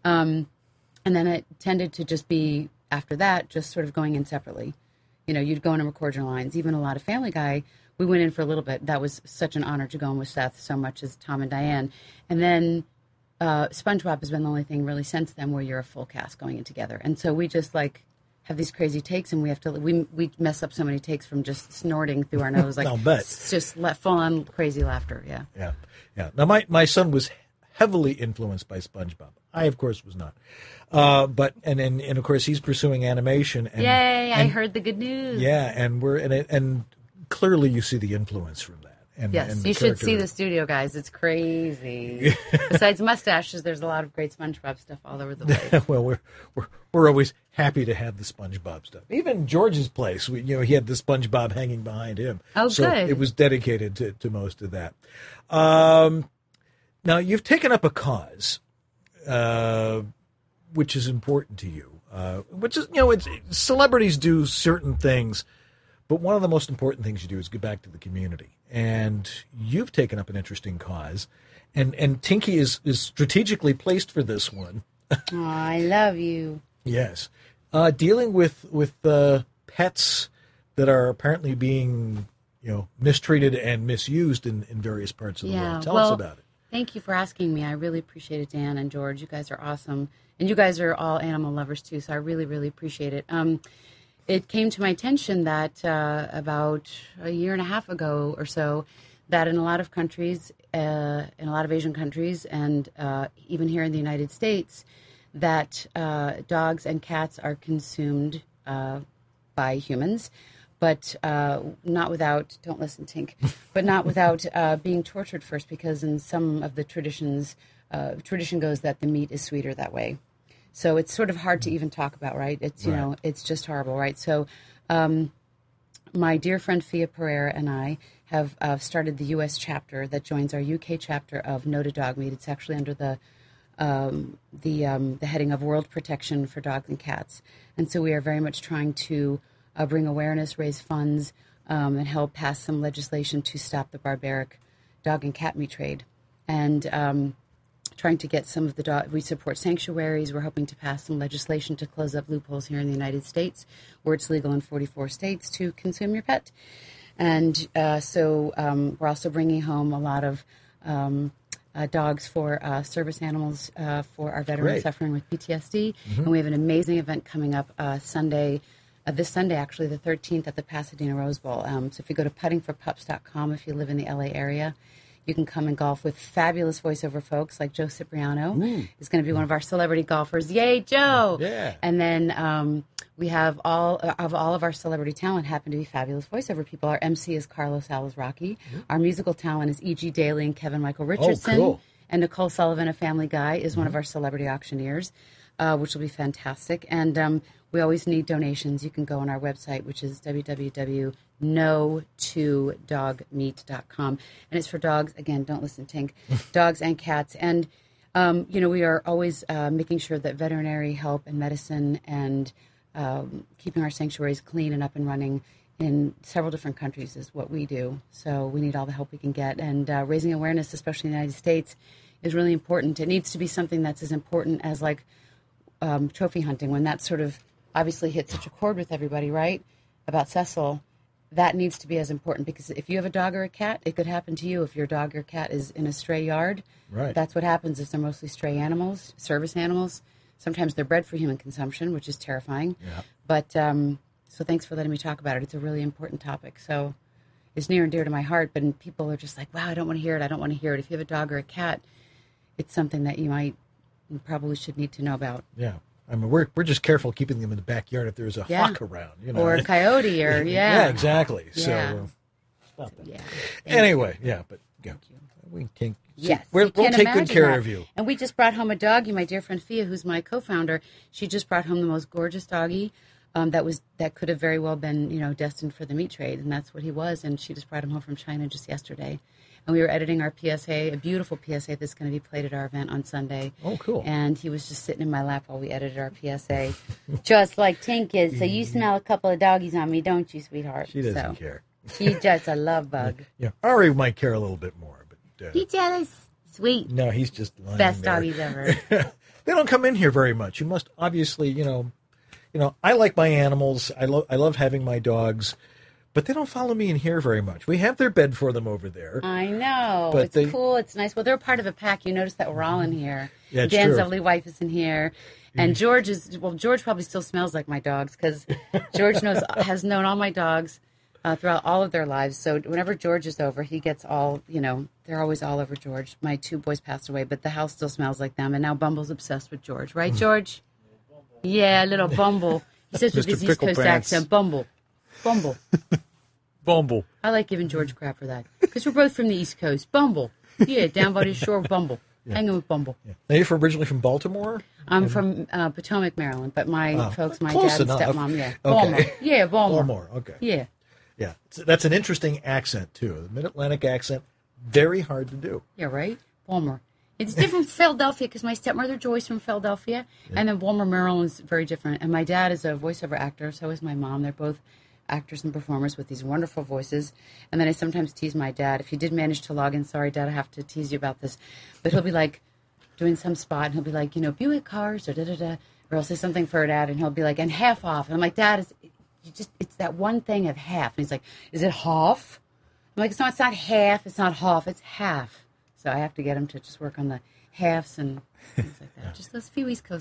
And then it tended to just be, after that, just sort of going in separately. You'd go in and record your lines. Even a lot of Family Guy, we went in for a little bit. That was such an honor to go in with Seth so much as Tom and Diane. And then SpongeBob has been the only thing really since then where you're a full cast going in together. And so we just have these crazy takes, and we have to we mess up so many takes from just snorting through our nose, like it's just full on crazy laughter. Yeah. Now my son was heavily influenced by SpongeBob. I of course was not, but and of course he's pursuing animation. And, Yay! I heard the good news. Yeah, and clearly you see the influence from that. Yes, you should see the studio, guys. It's crazy. Besides mustaches, there's a lot of great SpongeBob stuff all over the place. Well, we're always happy to have the SpongeBob stuff. Even George's place, he had the SpongeBob hanging behind him. Oh, so good. It was dedicated to most of that. Now you've taken up a cause, which is important to you. which is, it's celebrities do certain things, but one of the most important things you do is give back to the community. And you've taken up an interesting cause, and Tinky is strategically placed for this one. Oh, I love you. Yes. Dealing with pets that are apparently being, mistreated and misused in various parts of the world. Tell us about it. Thank you for asking me. I really appreciate it, Dan and George. You guys are awesome. And you guys are all animal lovers, too, so I really, really appreciate it. It came to my attention that about a year and a half ago or so, that in a lot of countries, in a lot of Asian countries, and even here in the United States, that dogs and cats are consumed by humans, but not without, don't listen, Tink, but not without being tortured first, because in some of the traditions, tradition goes that the meat is sweeter that way. So it's sort of hard to even talk about, right? It's, it's just horrible, right? So my dear friend Fia Pereira and I have started the U.S. chapter that joins our UK chapter of No to Dog Meat. It's actually under the heading of World Protection for Dogs and Cats. And so we are very much trying to bring awareness, raise funds, and help pass some legislation to stop the barbaric dog and cat meat trade. And trying to get some of the we support sanctuaries. We're hoping to pass some legislation to close up loopholes here in the United States, where it's legal in 44 states to consume your pet. And so we're also bringing home a lot of dogs for service animals for our veterans suffering with PTSD. Mm-hmm. And we have an amazing event coming up this Sunday, actually, the 13th at the Pasadena Rose Bowl. So if you go to puttingforpups.com, if you live in the LA area, you can come and golf with fabulous voiceover folks like Joe Cipriano. Is going to be one of our celebrity golfers. Yay, Joe! Yeah. And then we have all of our celebrity talent happen to be fabulous voiceover people. Our MC is Carlos Alazraqui. Our musical talent is E.G. Daly and Kevin Michael Richardson. Oh, cool. And Nicole Sullivan, a Family Guy, is one of our celebrity auctioneers, which will be fantastic. And we always need donations. You can go on our website, which is www.no2dogmeat.com. And it's for dogs. Again, don't listen, Tink. Dogs and cats. And, we are always making sure that veterinary help and medicine and keeping our sanctuaries clean and up and running in several different countries is what we do. So we need all the help we can get. And raising awareness, especially in the United States, is really important. It needs to be something that's as important as, like, trophy hunting, when that sort of obviously hit such a chord with everybody, right, about Cecil. That needs to be as important, because if you have a dog or a cat, it could happen to you. If your dog or cat is in a stray yard, that's what happens. Is they're mostly stray animals, service animals. Sometimes they're bred for human consumption, which is terrifying. Yeah. But so thanks for letting me talk about it. It's a really important topic. So it's near and dear to my heart, but people are just like, wow, I don't want to hear it. I don't want to hear it. If you have a dog or a cat, it's something that you probably should need to know about. Yeah. I mean, we're just careful keeping them in the backyard if there's a hawk around, or a coyote, or yeah, exactly. Yeah. So, stop that. Anyway, but we can. Yes, we'll take good care of you. And we just brought home a doggy. My dear friend Fia, who's my co-founder, she just brought home the most gorgeous doggy that could have very well been, destined for the meat trade, and that's what he was. And she just brought him home from China just yesterday. And we were editing our PSA, a beautiful PSA that's going to be played at our event on Sunday. Oh, cool. And he was just sitting in my lap while we edited our PSA, just like Tink is. So you smell a couple of doggies on me, don't you, sweetheart? She doesn't care. She's just a love bug. Yeah, Ari might care a little bit more. But he's jealous. Sweet. No, he's just lying best there. doggies ever. They don't come in here very much. You must obviously, I like my animals. I love having my dogs. But they don't follow me in here very much. We have their bed for them over there. I know. But it's cool. It's nice. Well, they're part of a pack. You notice that we're all in here. Yeah, Dan's lovely wife is in here. And George probably still smells like my dogs, because George has known all my dogs throughout all of their lives. So whenever George is over, he gets all, they're always all over George. My two boys passed away, but the house still smells like them. And now Bumble's obsessed with George. Right, George? Yeah, little Bumble. He says with his East Coast accent, Bumble. Bumble. Bumble. I like giving George crap for that, because we're both from the East Coast. Bumble. Yeah, down by the shore, Bumble. Yeah. Hanging with Bumble. Yeah. Are you originally from Baltimore? I'm from Potomac, Maryland, but my folks, my close dad and enough. stepmom, Okay. Baltimore. Yeah, Baltimore. Baltimore, okay. Yeah. Yeah, that's an interesting accent, too. The Mid-Atlantic accent, very hard to do. Yeah, right? Baltimore. It's different from Philadelphia because my stepmother Joy's from Philadelphia, and then Walmer, Maryland's very different. And my dad is a voiceover actor, so is my mom. They're both actors and performers with these wonderful voices. And then I sometimes tease my dad. If he did manage to log in, sorry, Dad, I have to tease you about this. But he'll be like doing some spot, and he'll be like, Buick cars, or da-da-da. Or I'll say something for Dad, and he'll be like, and half off. And I'm like, Dad, it's that one thing of half. And he's like, is it half? I'm like, it's not half, it's not half, it's half. So I have to get him to just work on the halves and things like that. Just those few East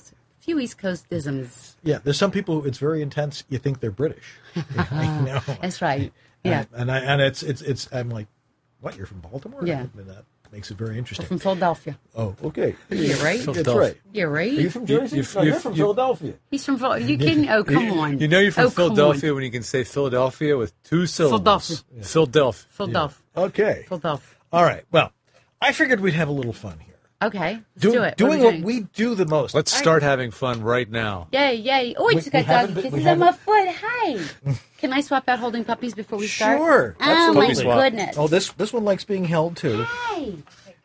Coast-isms. Yeah, there's some people who it's very intense. You think they're British. I know. That's right. Yeah. And it's I'm like, what? You're from Baltimore? Yeah. And that makes it very interesting. We're from Philadelphia. Oh, okay. You're right. That's right. You're right. Are you from Jersey? You're from Philadelphia. He's from Philadelphia. You kidding? Oh, come on. You know you're from Philadelphia when you can say Philadelphia with 2 syllables. Philadelphia. Okay. Philadelphia. All right. Well, I figured we'd have a little fun here. Okay. Let's do it. Doing what we do the most. Let's start having fun right now. Yay. Oh, it's got dog kisses on my foot. Hi. Can I swap out holding puppies before we start? Sure. Oh, my goodness. Oh, this one likes being held, too. Hi.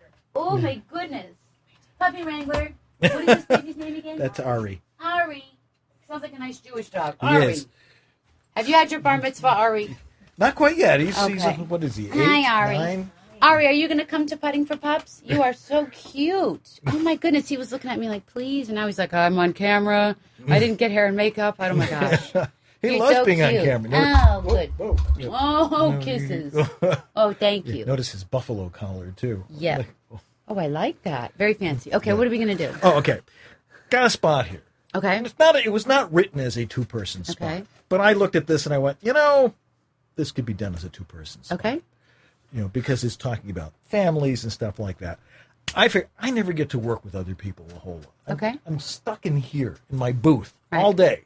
Oh, my goodness. Puppy Wrangler. What is this baby's name again? That's Ari. Ari. Sounds like a nice Jewish dog. Ari. Yes. Have you had your bar mitzvah, Ari? Not quite yet. He's Okay. what is he, 8, Hi, Ari. 9? Ari, are you going to come to Putting for Pups? You are so cute. Oh, my goodness. He was looking at me like, please. And now he's like, I'm on camera. I didn't get hair and makeup. Oh, my gosh. He You're loves so being cute. on camera. Oh, good. Whoa. Oh, kisses. Oh, thank you. Notice his buffalo collar, too. Yeah. Oh, I like that. Very fancy. Okay, what are we going to do? Oh, okay. Got a spot here. Okay. It was not written as a 2-person spot. Okay. But I looked at this and I went, this could be done as a 2-person spot. Okay. Because it's talking about families and stuff like that. I figure I never get to work with other people a whole lot. Okay. I'm stuck in here in my booth all day,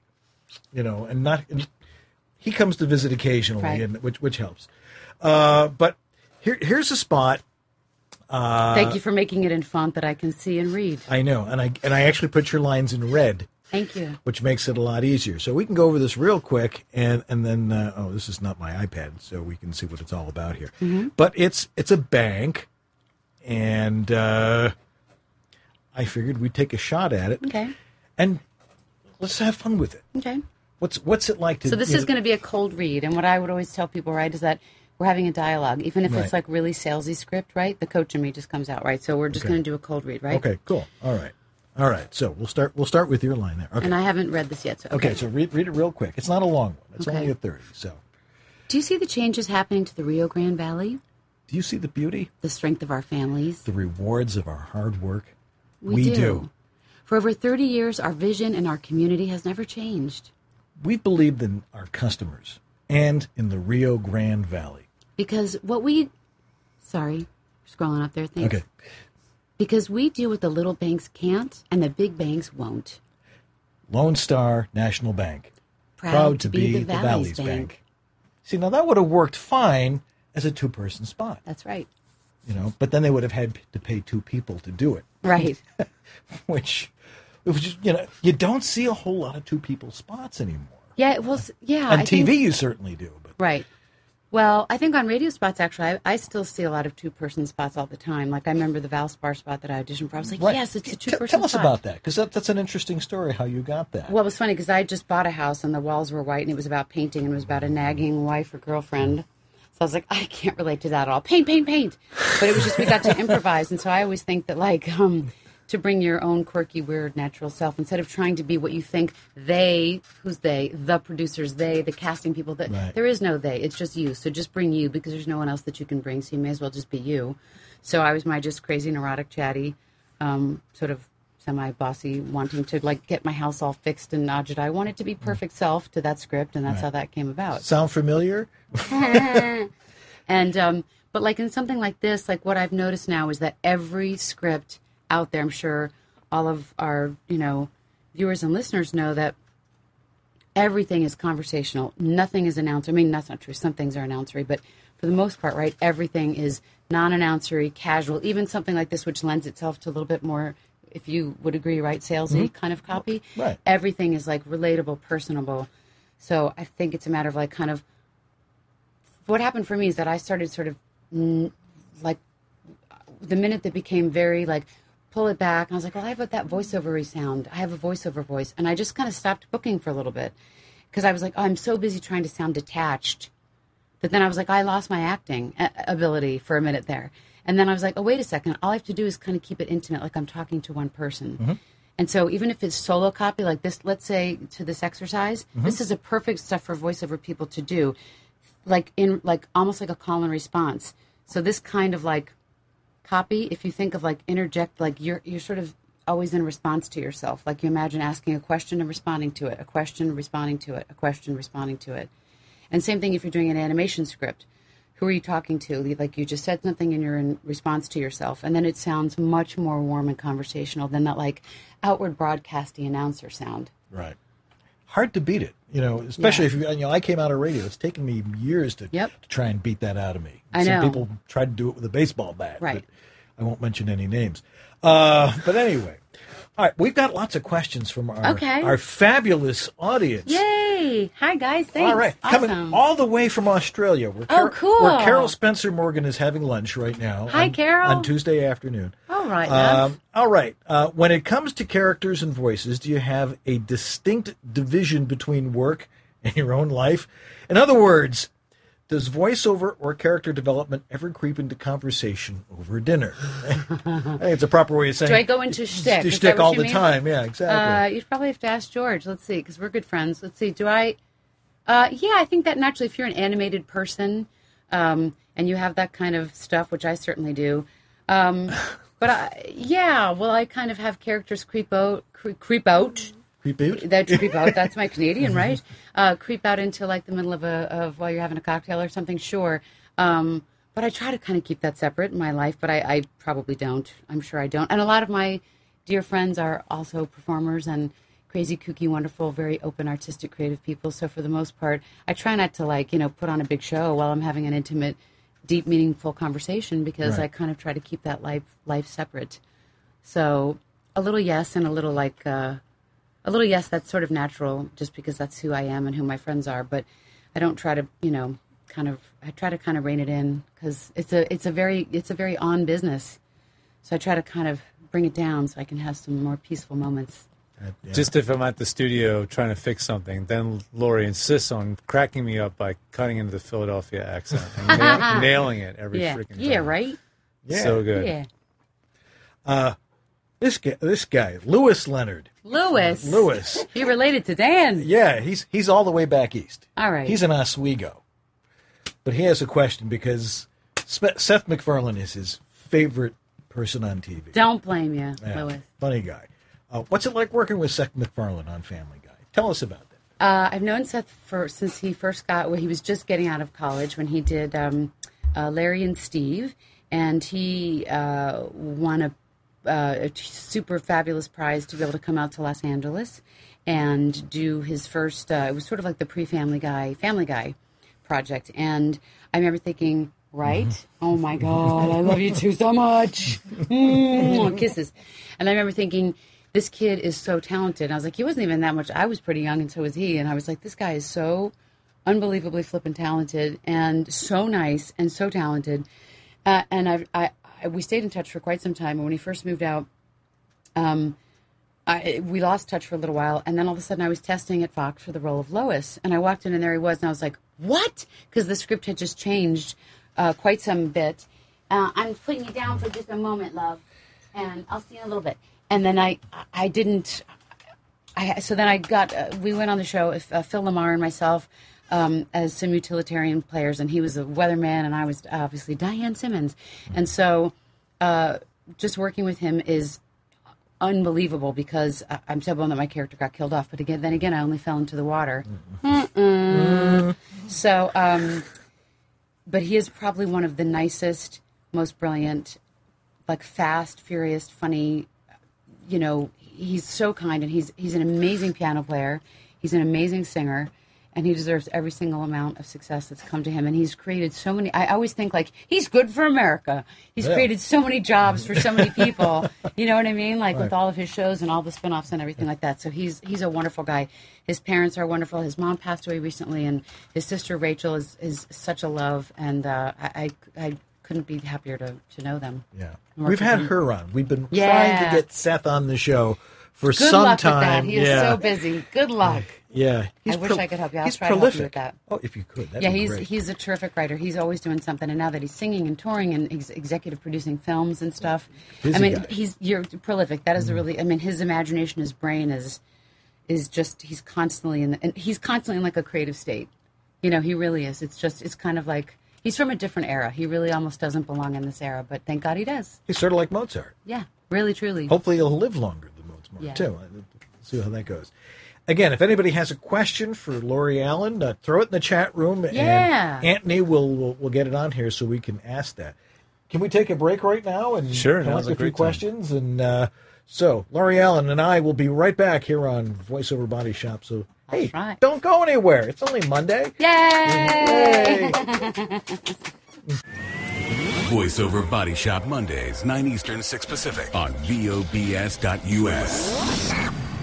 and he comes to visit occasionally, and which helps. But here's a spot. Thank you for making it in font that I can see and read. I know, and I actually put your lines in red. Thank you. Which makes it a lot easier. So we can go over this real quick, and then this is not my iPad, so we can see what it's all about here. Mm-hmm. But it's a bank, and I figured we'd take a shot at it. Okay. And let's have fun with it. Okay. What's it like to? So this is going to be a cold read, and what I would always tell people, right, is that we're having a dialogue, even if it's like really salesy script, right? The coach in me just comes out, right? So we're just going to do a cold read, right? Okay. Cool. All right. So we'll start with your line there. Okay. And I haven't read this yet. So okay. So read it real quick. It's not a long one. It's only a 30. So. Do you see the changes happening to the Rio Grande Valley? Do you see the beauty? The strength of our families. The rewards of our hard work. We do. For over 30 years, our vision and our community has never changed. We've believed in our customers and in the Rio Grande Valley. Because scrolling up there, thanks. Okay. Because we deal with the little banks can't and the big banks won't. Lone Star National Bank. Proud to be the Valley's Bank. See, now that would have worked fine as a 2-person spot. That's right. But then they would have had to pay 2 people to do it. Right. Which, it was just, you don't see a whole lot of 2-people spots anymore. Yeah, it was, yeah. On TV, you certainly do. But. Right. Well, I think on radio spots, actually, I still see a lot of 2-person spots all the time. Like, I remember the Valspar spot that I auditioned for. I was like, yes, it's a 2-person spot. Tell us about that, because that's an interesting story, how you got that. Well, it was funny, because I just bought a house, and the walls were white, and it was about painting, and it was about a nagging wife or girlfriend. So I was like, I can't relate to that at all. Paint. But it was just, we got to improvise, and so I always think that, like, to bring your own quirky, weird, natural self, instead of trying to be what you think who's they, the producers, the casting people, right. There is no they, it's just you. So just bring you, because there's no one else that you can bring, so you may as well just be you. So I was my just crazy, neurotic, chatty, sort of semi-bossy, wanting to like get my house all fixed and agita. I wanted to be perfect self to that script, and that's how that came about. Sound familiar? And, but like in something like this, like what I've noticed now is that every script out there, I'm sure all of our, viewers and listeners know that everything is conversational. Nothing is announcery. I mean, that's not true. Some things are announcery, but for the most part, right, everything is non-announcery, casual, even something like this, which lends itself to a little bit more, if you would agree, right, salesy kind of copy. Right. Everything is like relatable, personable. So I think it's a matter of like kind of, what happened for me is that I started sort of like the minute that became very like pull it back. And I was like, well, I have that voiceover-y sound. I have a voiceover voice. And I just kind of stopped booking for a little bit because I was like, oh, I'm so busy trying to sound detached. But then I was like, I lost my acting ability for a minute there. And then I was like, oh, wait a second. All I have to do is kind of keep it intimate, like I'm talking to one person. Mm-hmm. And so even if it's solo copy like this, let's say to this exercise, this is a perfect stuff for voiceover people to do, like almost like a call and response. So this kind of like copy, if you think of like interject, like you're sort of always in response to yourself. Like you imagine asking a question and responding to it, a question, responding to it, a question, responding to it. And same thing if you're doing an animation script. Who are you talking to? Like you just said something and you're in response to yourself. And then it sounds much more warm and conversational than that like outward broadcasty announcer sound. Right. Hard to beat it, especially if I came out of radio. It's taken me years to try and beat that out of me. I know. Some people tried to do it with a baseball bat. Right. But I won't mention any names. But anyway. All right, we've got lots of questions from our fabulous audience. Yay! Hi, guys. Thanks. All right, awesome. Coming all the way from Australia. Cool. Where Carol Spencer Morgan is having lunch right now. Hi, Carol. On Tuesday afternoon. All right, all right. When it comes to characters and voices, do you have a distinct division between work and your own life? In other words, does voiceover or character development ever creep into conversation over dinner? I think it's a proper way of saying. Do I go into shtick? Shtick all the time. Yeah, exactly. You'd probably have to ask George. Let's see, because we're good friends. Let's see. Do I? Yeah, I think that naturally, if you're an animated person and you have that kind of stuff, which I certainly do. But I kind of have characters creep out. Creep out? Creep out. That's my Canadian, right? Creep out into like the middle of while you're having a cocktail or something. Sure. But I try to kind of keep that separate in my life, but I probably don't. I'm sure I don't. And a lot of my dear friends are also performers and crazy, kooky, wonderful, very open, artistic, creative people. So for the most part, I try not to put on a big show while I'm having an intimate, deep, meaningful conversation because I kind of try to keep that life separate. So a little yes and a little yes, that's sort of natural just because that's who I am and who my friends are. But I don't try to, I try to kind of rein it in because it's a very on business. So I try to kind of bring it down so I can have some more peaceful moments. Just if I'm at the studio trying to fix something, then Lori insists on cracking me up by cutting into the Philadelphia accent and nailing it every freaking time. Yeah, right? Yeah. So good. Yeah. This guy, Lewis Leonard. Lewis. He related to Dan. Yeah, he's all the way back east. All right. He's in Oswego. But he has a question because Seth MacFarlane is his favorite person on TV. Don't blame you, Lewis. Funny guy. What's it like working with Seth MacFarlane on Family Guy? Tell us about that. I've known Seth since he first he was just getting out of college when he did Larry and Steve, and he won a super fabulous prize to be able to come out to Los Angeles and do his first, it was sort of like the Family Guy project. And I remember thinking, oh my God, I love you two so much. Kisses. And I remember thinking, this kid is so talented. And I was like, he wasn't even that much. I was pretty young and so was he. And I was like, this guy is so unbelievably flippin' talented and so nice and so talented. And we stayed in touch for quite some time. And when he first moved out, we lost touch for a little while. And then all of a sudden I was testing at Fox for the role of Lois. And I walked in and there he was. And I was like, what? Because the script had just changed quite some bit. I'm putting you down for just a moment, love. And I'll see you in a little bit. And then we went on the show, Phil Lamar and myself, as some utilitarian players, and he was a weatherman, and I was obviously Diane Simmons. And so just working with him is unbelievable because I'm so bummed that my character got killed off. But then again, I only fell into the water. So, but he is probably one of the nicest, most brilliant, like fast, furious, funny. He's so kind, and he's an amazing piano player. He's an amazing singer, and he deserves every single amount of success that's come to him. And he's created so many. I always think like he's good for America. He's created so many jobs for so many people. You know what I mean? Like with all of his shows and all the spinoffs and everything like that. So he's a wonderful guy. His parents are wonderful. His mom passed away recently, and his sister Rachel is such a love. And I couldn't be happier to know them. Yeah. We've had her on. We've been trying to get Seth on the show for Good some luck time. With that. He is so busy. Good luck. Yeah. I wish I could help you. I'll he's try to help you with prolific. that. Oh, if you could. That'd be great. He's a terrific writer. He's always doing something. And now that he's singing and touring and he's executive producing films and stuff, Busy guy. you're prolific. That is really, his imagination, his brain is just, he's constantly in like a creative state. He really is. It's kind of like, he's from a different era. He really almost doesn't belong in this era, but thank God he does. He's sort of like Mozart. Yeah, really, truly. Hopefully he'll live longer than Mozart, too. See how that goes. Again, if anybody has a question for Lori Allen, throw it in the chat room, and Anthony will get it on here so we can ask that. Can we take a break right now and collect a few questions? And so Lori Allen and I will be right back here on VoiceOver Body Shop. So, hey, don't go anywhere. It's only Monday. Yay! VoiceOver Body Shop Mondays, 9 Eastern, 6 Pacific on VOBS.US.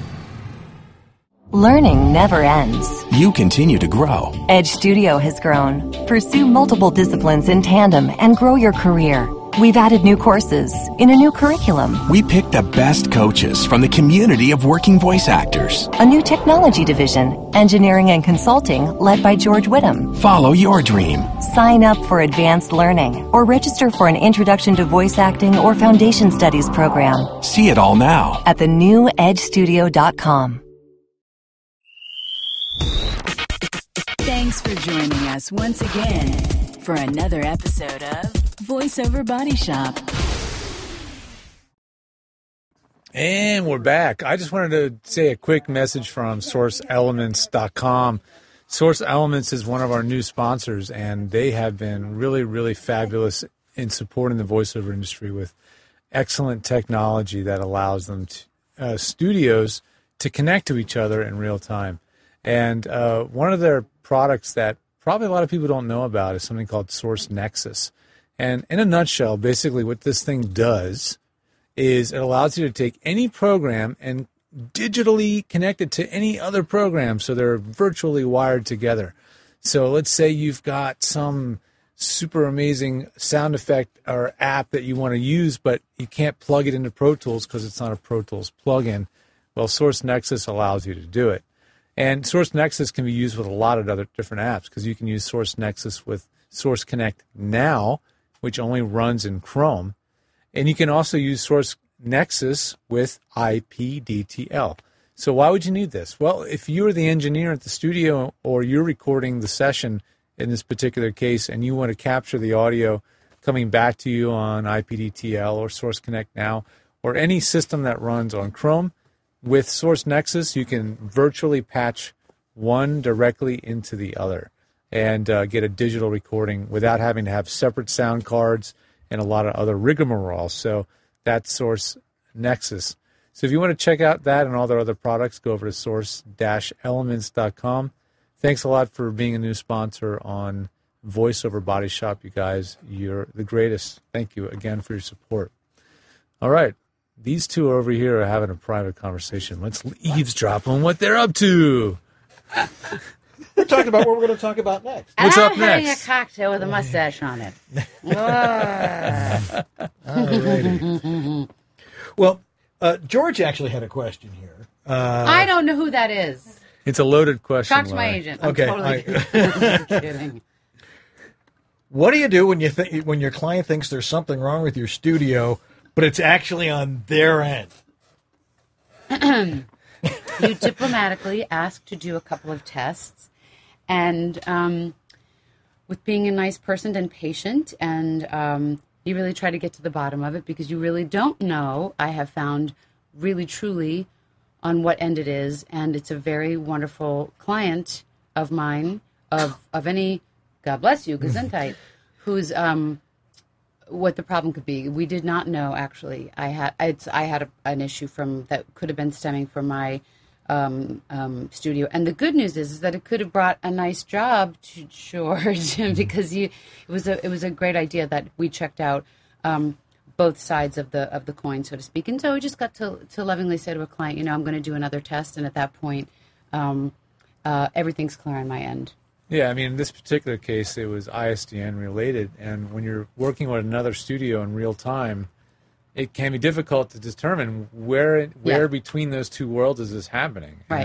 Learning never ends. You continue to grow. Edge Studio has grown. Pursue multiple disciplines in tandem and grow your career. We've added new courses in a new curriculum. We picked the best coaches from the community of working voice actors. A new technology division, engineering and consulting, led by George Whittam. Follow your dream. Sign up for advanced learning or register for an introduction to voice acting or foundation studies program. See it all now at thenewedgestudio.com. Thanks for joining us once again for another episode of VoiceOver Body Shop. And we're back. I just wanted to say a quick message from SourceElements.com. Source Elements is one of our new sponsors, and they have been really, really fabulous in supporting the voiceover industry with excellent technology that allows them to, studios to connect to each other in real time. And one of their products that probably a lot of people don't know about is something called Source Nexus. And in a nutshell, basically what this thing does is it allows you to take any program and digitally connect it to any other program so they're virtually wired together. So let's say you've got some super amazing sound effect or app that you want to use, but you can't plug it into Pro Tools because it's not a Pro Tools plugin. Well, Source Nexus allows you to do it. And Source Nexus can be used with a lot of other different apps because you can use Source Nexus with Source Connect Now, which only runs in Chrome. And you can also use Source Nexus with IPDTL. So why would you need this? Well, if you're the engineer at the studio or you're recording the session in this particular case and you want to capture the audio coming back to you on IPDTL or Source Connect Now or any system that runs on Chrome, with Source Nexus, you can virtually patch one directly into the other and get a digital recording without having to have separate sound cards and a lot of other rigmarole. So that's Source Nexus. So if you want to check out that and all their other products, go over to source-elements.com. Thanks a lot for being a new sponsor on VoiceOver Body Shop, you guys. You're the greatest. Thank you again for your support. All right. These two over here are having a private conversation. Let's eavesdrop on what they're up to. We're talking about what we're going to talk about next. What's up next? I'm having a cocktail with a mustache on it. Alrighty. Well, George actually had a question here. I don't know who that is. It's a loaded question. Talk to my agent. I'm Okay. totally kidding. What do you do when when your client thinks there's something wrong with your studio, but it's actually on their end? You diplomatically ask to do a couple of tests, and with being a nice person and patient, and you really try to get to the bottom of it because you really don't know, I have found, really truly, on what end it is, and it's a very wonderful client of mine, of any, God bless you, Gesundheit, who's what the problem could be. We did not know, actually. I had an issue that could have been stemming from my studio, and the good news is that it could have brought a nice job to George because it was a great idea that we checked out both sides of the coin, so to speak. And so we just got to lovingly say to a client, I'm going to do another test, and at that point, everything's clear on my end. Yeah, I mean, in this particular case, it was ISDN related, and when you're working with another studio in real time, it can be difficult to determine where between those two worlds is this happening. Right.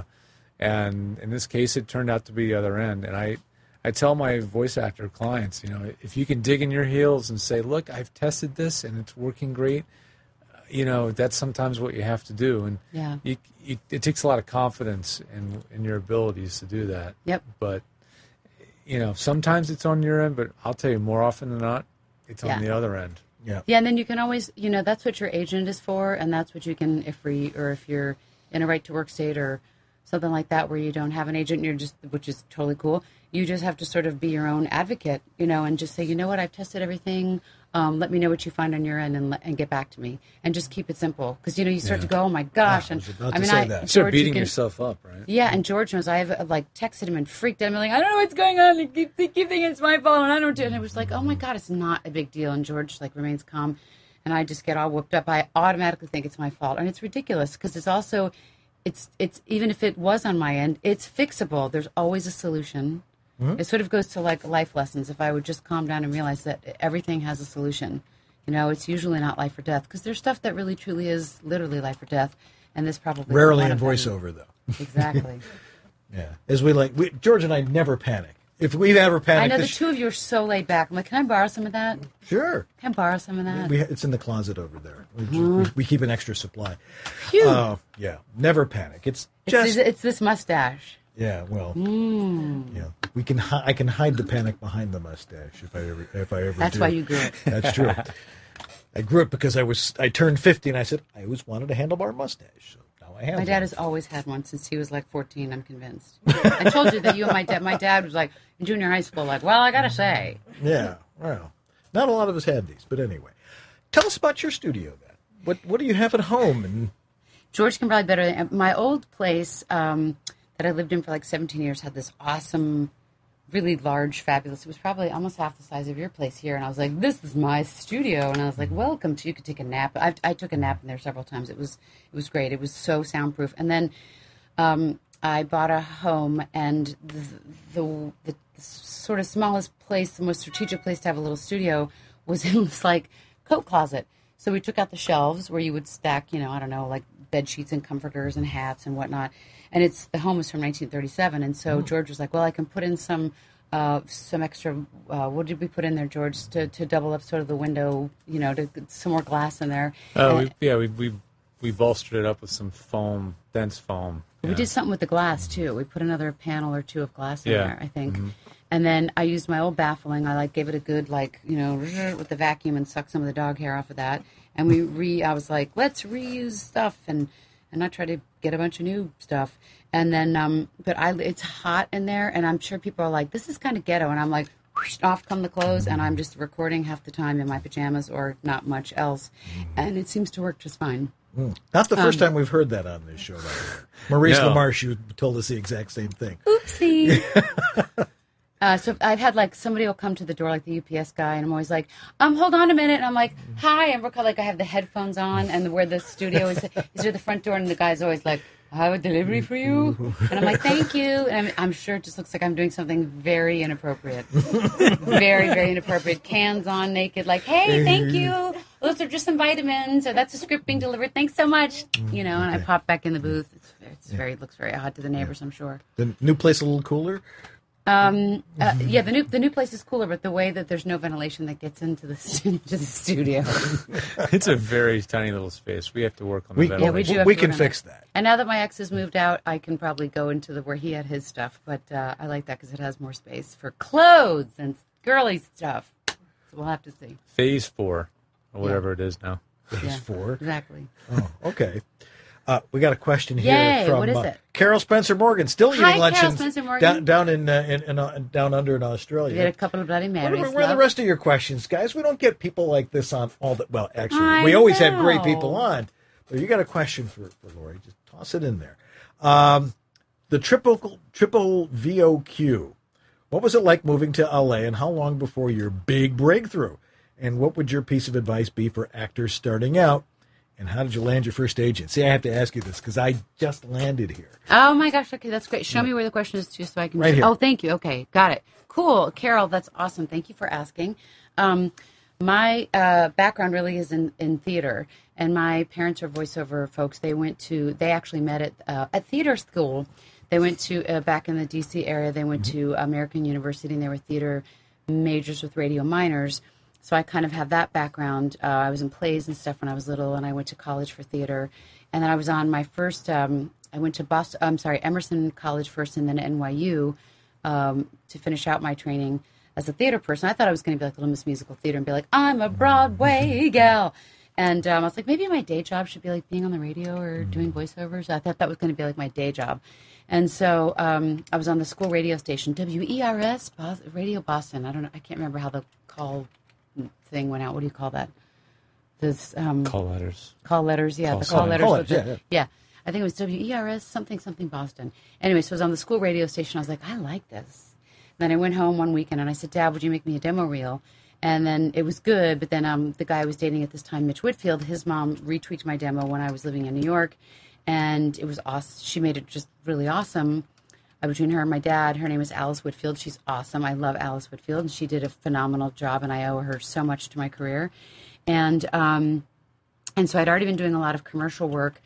And in this case, it turned out to be the other end. And I tell my voice actor clients, if you can dig in your heels and say, look, I've tested this and it's working great, that's sometimes what you have to do. And it takes a lot of confidence in your abilities to do that. Yep. But, sometimes it's on your end, but I'll tell you, more often than not, it's on the other end. Yeah. Yeah, and then you can always, that's what your agent is for, and that's what you can, if you're in a right-to-work state or something like that where you don't have an agent, which is totally cool, you just have to sort of be your own advocate, and just say, you know what, I've tested everything. Let me know what you find on your end and get back to me. And just keep it simple. Because, you start to go, oh, my gosh. You start beating yourself up, right? Yeah, and George knows. I have, texted him and freaked out. I'm like, I don't know what's going on. They keep thinking it's my fault, and I don't do it. And it was like, oh, my God, it's not a big deal. And George, remains calm. And I just get all whooped up. I automatically think it's my fault. And it's ridiculous because it's also, it's even if it was on my end, it's fixable. There's always a solution. Mm-hmm. It sort of goes to life lessons. If I would just calm down and realize that everything has a solution, it's usually not life or death because there's stuff that really truly is literally life or death, and this probably rarely in voiceover though. Exactly. Yeah, as George and I never panic. If we've ever panicked, I know the two of you are so laid back. I'm like, can I borrow some of that? Sure. Can I borrow some of that? It's in the closet over there. We keep an extra supply. Phew. Yeah, never panic. It's this mustache. Yeah, well, we can. I can hide the panic behind the mustache if I ever. That's do. why you grew it. That's true. I grew it because I turned 50 and I said I always wanted a handlebar mustache. So now I have. My dad has always had one since he was 14. I'm convinced. I told you that you and my dad. My dad was in junior high school. Well, I gotta say. Yeah. Well, not a lot of us had these, but anyway, tell us about your studio then. What do you have at home? And George can probably better. My old place. That I lived in for 17 years had this awesome, really large, fabulous. It was probably almost half the size of your place here. And I was like, this is my studio. And I was like, welcome to, you could take a nap. I took a nap in there several times. It was great. It was so soundproof. And then I bought a home, and the sort of smallest place, the most strategic place to have a little studio was in this coat closet. So we took out the shelves where you would stack, bed sheets and comforters and hats and whatnot. And the home was from 1937. And so George was like, well, I can put in some extra, what did we put in there, George, to double up sort of the window, some more glass in there. We bolstered it up with some foam, dense foam. We did something with the glass, too. We put another panel or two of glass in there, I think. Mm-hmm. And then I used my old baffling. I gave it a good, with the vacuum and suck some of the dog hair off of that. And I was like, let's reuse stuff and not try to get a bunch of new stuff. And then, it's hot in there, and I'm sure people are like, this is kind of ghetto. And I'm like, whoosh, off come the clothes, and I'm just recording half the time in my pajamas or not much else. And it seems to work just fine. Not the first time we've heard that on this show. Maurice LaMarche told us the exact same thing. Oopsie. So I've had somebody will come to the door, the UPS guy, and I'm always like, hold on a minute. And I'm like, hi. And we're I have the headphones on, and where the studio is near the front door, and the guy's always like, I have a delivery for you. And I'm like, thank you. And I'm sure it just looks like I'm doing something very inappropriate. Very, very inappropriate. Cans on, naked, hey, thank you. Those are just some vitamins, or that's a script being delivered. Thanks so much. And I pop back in the booth. It looks very odd to the neighbors, I'm sure. The new place a little cooler? The new place is cooler, but the way that there's no ventilation that gets into the studio. It's a very tiny little space. We have to work on the ventilation. Yeah, we can fix that. And now that my ex has moved out, I can probably go into where he had his stuff. But I like that because it has more space for clothes and girly stuff. So we'll have to see. Phase 4, or whatever it is now. Phase 4? Exactly. Oh, okay. We got a question here Yay, from what is it? Carol Spencer Morgan, still eating lunch down under in Australia. We had a couple of Bloody Marys. Where are the rest of your questions, guys? We don't get people like this on all the. Well, actually, we always have great people on. But you got a question for Lori? Just toss it in there. The triple VOQ. What was it like moving to LA, and how long before your big breakthrough? And what would your piece of advice be for actors starting out? And how did you land your first agent? See, I have to ask you this because I just landed here. Oh, my gosh. Okay, that's great. Show me where the question is, too, so I can... Right here. Oh, thank you. Okay, got it. Cool. Carol, that's awesome. Thank you for asking. My background really is in theater, and my parents are voiceover folks. They actually met at theater school. They went to, back in the D.C. area, they went to American University, and they were theater majors with radio minors. So I kind of have that background. I was in plays and stuff when I was little, and I went to college for theater. And then I was on my first, I went to Emerson College first and then NYU to finish out my training as a theater person. I thought I was going to be like Little Miss Musical Theater and be like, I'm a Broadway gal. And I was like, maybe my day job should be like being on the radio or doing voiceovers. I thought that was going to be like my day job. And so I was on the school radio station, WERS, Radio Boston. I don't know. I can't remember how the call thing went out. What do you call that? This call letters. Call letters, yeah. The call letters. Yeah. I think it was WERS, something Boston. Anyway, so I was on the school radio station. I was like, I like this. And then I went home one weekend and I said, Dad, would you make me a demo reel? And then it was good, but then the guy I was dating at this time, Mitch Whitfield, his mom retweaked my demo when I was living in New York, and it was awesome. She made it just really awesome. Between her and my dad, her name is Alice Whitfield. She's awesome. I love Alice Whitfield, and she did a phenomenal job, and I owe her so much to my career. And so I'd already been doing a lot of commercial work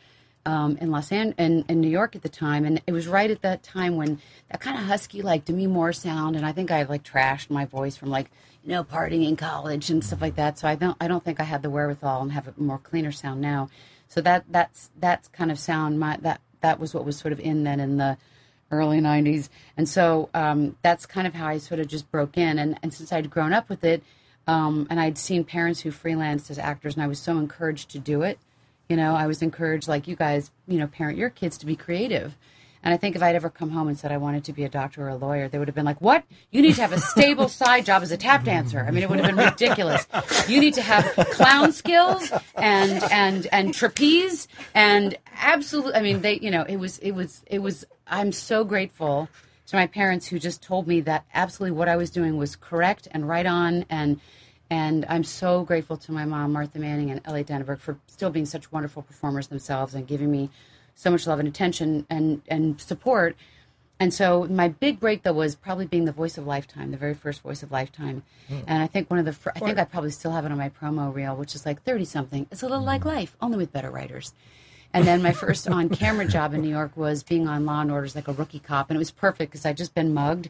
in New York at the time, and it was right at that time when that kind of husky, like Demi Moore sound, and I think I like trashed my voice from partying in college and stuff like that. So I don't think I had the wherewithal and have a more cleaner sound now. So that's kind of sound that was what was sort of in then in the early 90s. And so that's kind of how I sort of just broke in. And since I'd grown up with it, and I'd seen parents who freelanced as actors, and I was so encouraged to do it. I was encouraged, like you guys, parent your kids to be creative. And I think if I'd ever come home and said I wanted to be a doctor or a lawyer, they would have been like, what? You need to have a stable side job as a tap dancer. I mean, it would have been ridiculous. You need to have clown skills and trapeze and absolutely, I mean, it was, I'm so grateful to my parents who just told me that absolutely what I was doing was correct and right on. And I'm so grateful to my mom, Martha Manning, and Elliot Danneberg for still being such wonderful performers themselves and giving me so much love and attention and support. And so my big break, though, was probably being the voice of Lifetime, the very first voice of Lifetime. And I think I think I probably still have it on my promo reel, which is like 30-something. It's a little like life, only with better writers. And then my first on-camera job in New York was being on Law & Order as like a rookie cop. And it was perfect because I'd just been mugged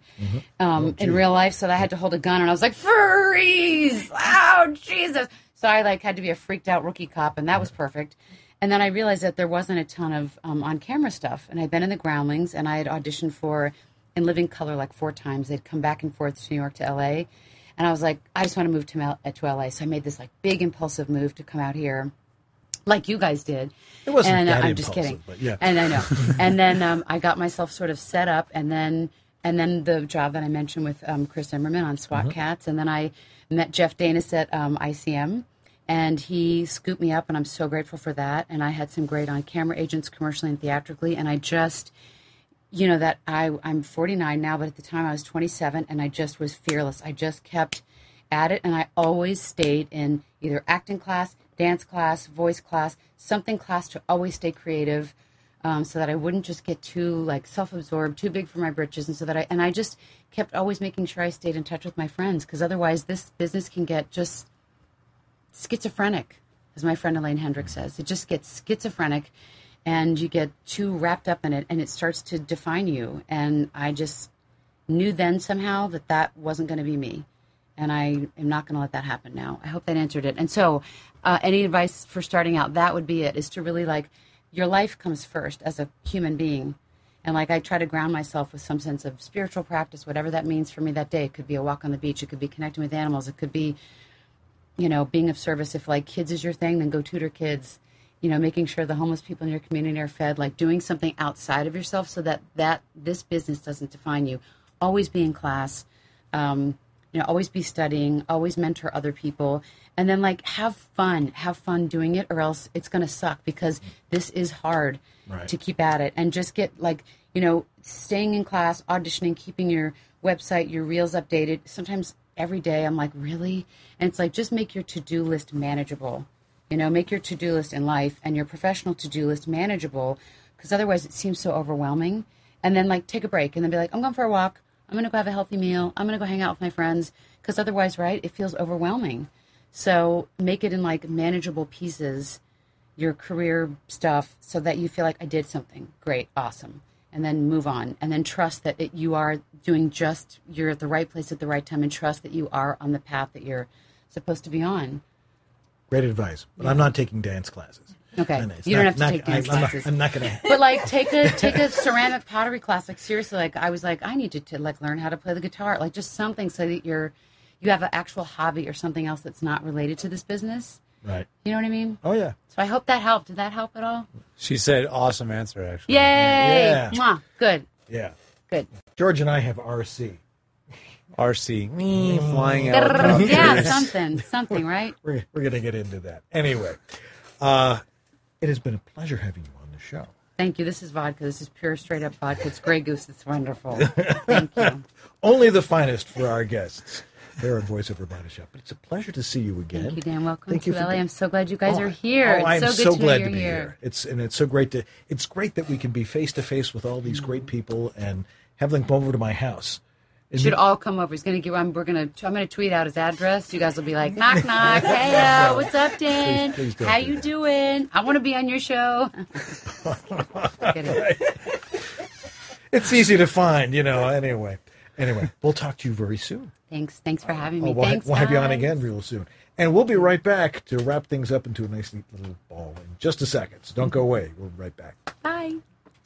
in real life. So I had to hold a gun. And I was like, freeze! Oh, Jesus! So I had to be a freaked out rookie cop. And that was perfect. And then I realized that there wasn't a ton of on-camera stuff. And I'd been in the Groundlings. And I had auditioned for In Living Color like 4 times. They'd come back and forth to New York to L.A. And I was like, I just want to move to L.A. So I made this like big impulsive move to come out here. Like you guys did. It wasn't and, that I'm impulsive, just kidding. But yeah. And I know. And then I got myself sort of set up, and then the job that I mentioned with Chris Emmerman on SWAT Cats, and then I met Jeff Danis at ICM, and he scooped me up, and I'm so grateful for that. And I had some great on-camera agents, commercially and theatrically, and I just, that I'm 49 now, but at the time I was 27, and I just was fearless. I just kept at it, and I always stayed in either acting class, dance class, voice class, something class to always stay creative, so that I wouldn't just get too self-absorbed, too big for my britches, and so that I just kept always making sure I stayed in touch with my friends, because otherwise this business can get just schizophrenic, as my friend Elaine Hendricks says. It just gets schizophrenic, and you get too wrapped up in it, and it starts to define you. And I just knew then somehow that wasn't going to be me. And I am not going to let that happen now. I hope that answered it. And so any advice for starting out, that would be it, is to really your life comes first as a human being. And I try to ground myself with some sense of spiritual practice, whatever that means for me that day. It could be a walk on the beach. It could be connecting with animals. It could be, being of service. If kids is your thing, then go tutor kids. Making sure the homeless people in your community are fed, doing something outside of yourself so that this business doesn't define you. Always be in class. Always be studying, always mentor other people, and then have fun doing it, or else it's going to suck, because this is hard to keep at it. And just get staying in class, auditioning, keeping your website, your reels updated. Sometimes every day I'm like, really? And it's just make your to-do list manageable. Make your to-do list in life and your professional to-do list manageable, because otherwise it seems so overwhelming. And then, like, take a break and then be like, I'm going for a walk. I'm going to go have a healthy meal. I'm going to go hang out with my friends, because otherwise, right, it feels overwhelming. So make it in, like, manageable pieces, your career stuff, so that you feel like I did something great, awesome, and then move on. And then trust that you are doing you're at the right place at the right time, and trust that you are on the path that you're supposed to be on. Great advice, but I'm not taking dance classes. Okay, you don't have to take dance classes. I'm not going to. But like, take a ceramic pottery class. Like, seriously, like I was like, I need to like learn how to play the guitar. Like, just something so that you have an actual hobby or something else that's not related to this business. Right. You know what I mean? Oh yeah. So I hope that helped. Did that help at all? She said, "Awesome answer, actually." Yay! Yeah. Mwah. Good. Yeah. Good. George and I have RC. RC flying out. Yeah, something, right? We're going to get into that. Anyway, it has been a pleasure having you on the show. Thank you. This is vodka. This is pure, straight up vodka. It's Grey Goose. It's wonderful. Thank you. Only the finest for our guests there at Voice Over Body Shop. But it's a pleasure to see you again. Thank you, Dan. Welcome to LA. I'm so glad you guys are here. I'm it's so good glad to to be here. It's so great it's great that we can be face to face with all these great people and have them come over to my house. You should all come over. I'm going to tweet out his address. You guys will be like, knock, knock. Hey, what's up, Dan? Please don't How do you that. doing? I want to be on your show. It's easy to find, Anyway, we'll talk to you very soon. Thanks for having me. We'll have you on again real soon. And we'll be right back to wrap things up into a nice neat little ball in just a second. So don't go away. We'll be right back. Bye.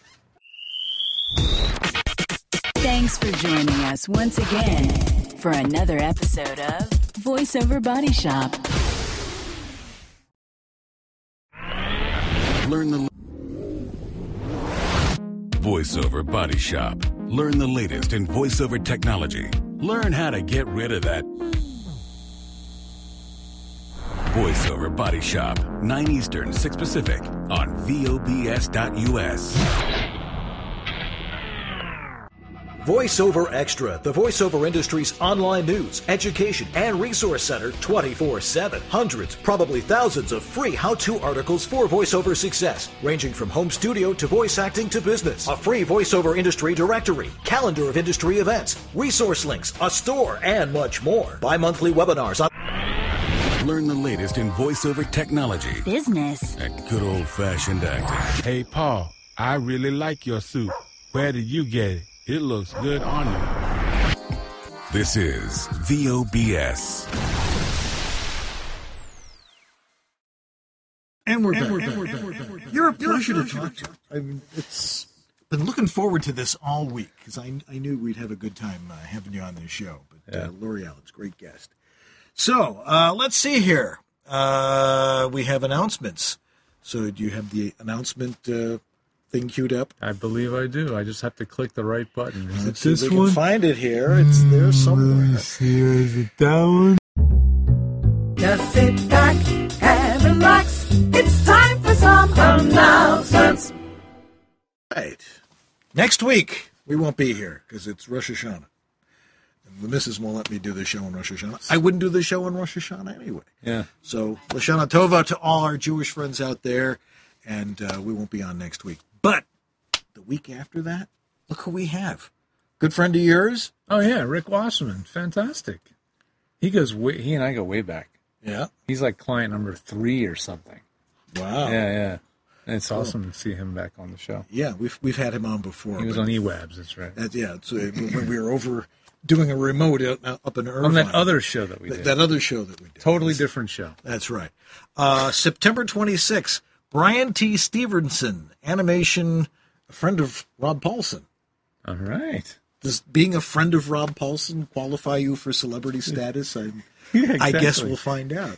Thanks for joining us once again for another episode of Voice Over Body Shop. Learn the VoiceOver Body Shop. Learn the latest in voiceover technology. Learn how to get rid of that VoiceOver Body Shop. 9 Eastern, 6 Pacific on VOBS.US. VoiceOver Extra, the voiceover industry's online news, education, and resource center 24/7. Hundreds, probably thousands of free how-to articles for voiceover success, ranging from home studio to voice acting to business. A free voiceover industry directory, calendar of industry events, resource links, a store, and much more. Bi-monthly webinars on... Learn the latest in voiceover technology, business, and good old-fashioned acting. Hey, Paul, I really like your suit. Where did you get it? It looks good on you. This is VOBS. And we're back. You're a pleasure to talk to. I mean, it's been looking forward to this all week because I knew we'd have a good time having you on this show. But Lori Allen's great guest. So let's see here. We have announcements. So do you have the announcement thing queued up? I believe I do. I just have to click the right button. Is Let's it this see if we one? can find it here. It's there somewhere. Is it that one? Just sit back and relax. It's time for some announcements. Right. Next week, we won't be here because it's Rosh Hashanah. And the missus won't let me do the show on Rosh Hashanah. I wouldn't do the show on Rosh Hashanah anyway. Yeah. So, Lashana Tova to all our Jewish friends out there, and we won't be on next week. But the week after that, look who we have. Good friend of yours? Oh, yeah, Rick Wasserman. Fantastic. He and I go way back. Yeah. He's like client number 3 or something. Wow. Yeah. And it's awesome to see him back on the show. Yeah, we've had him on before. He was on eWebs, that's right. So when we were over doing a remote up in Irvine. On that other show that we did. That other show that we did. Totally different show. That's right. September 26th, Brian T. Stevenson, animation, a friend of Rob Paulson. All right. Does being a friend of Rob Paulson qualify you for celebrity status? Yeah, exactly. I guess we'll find out.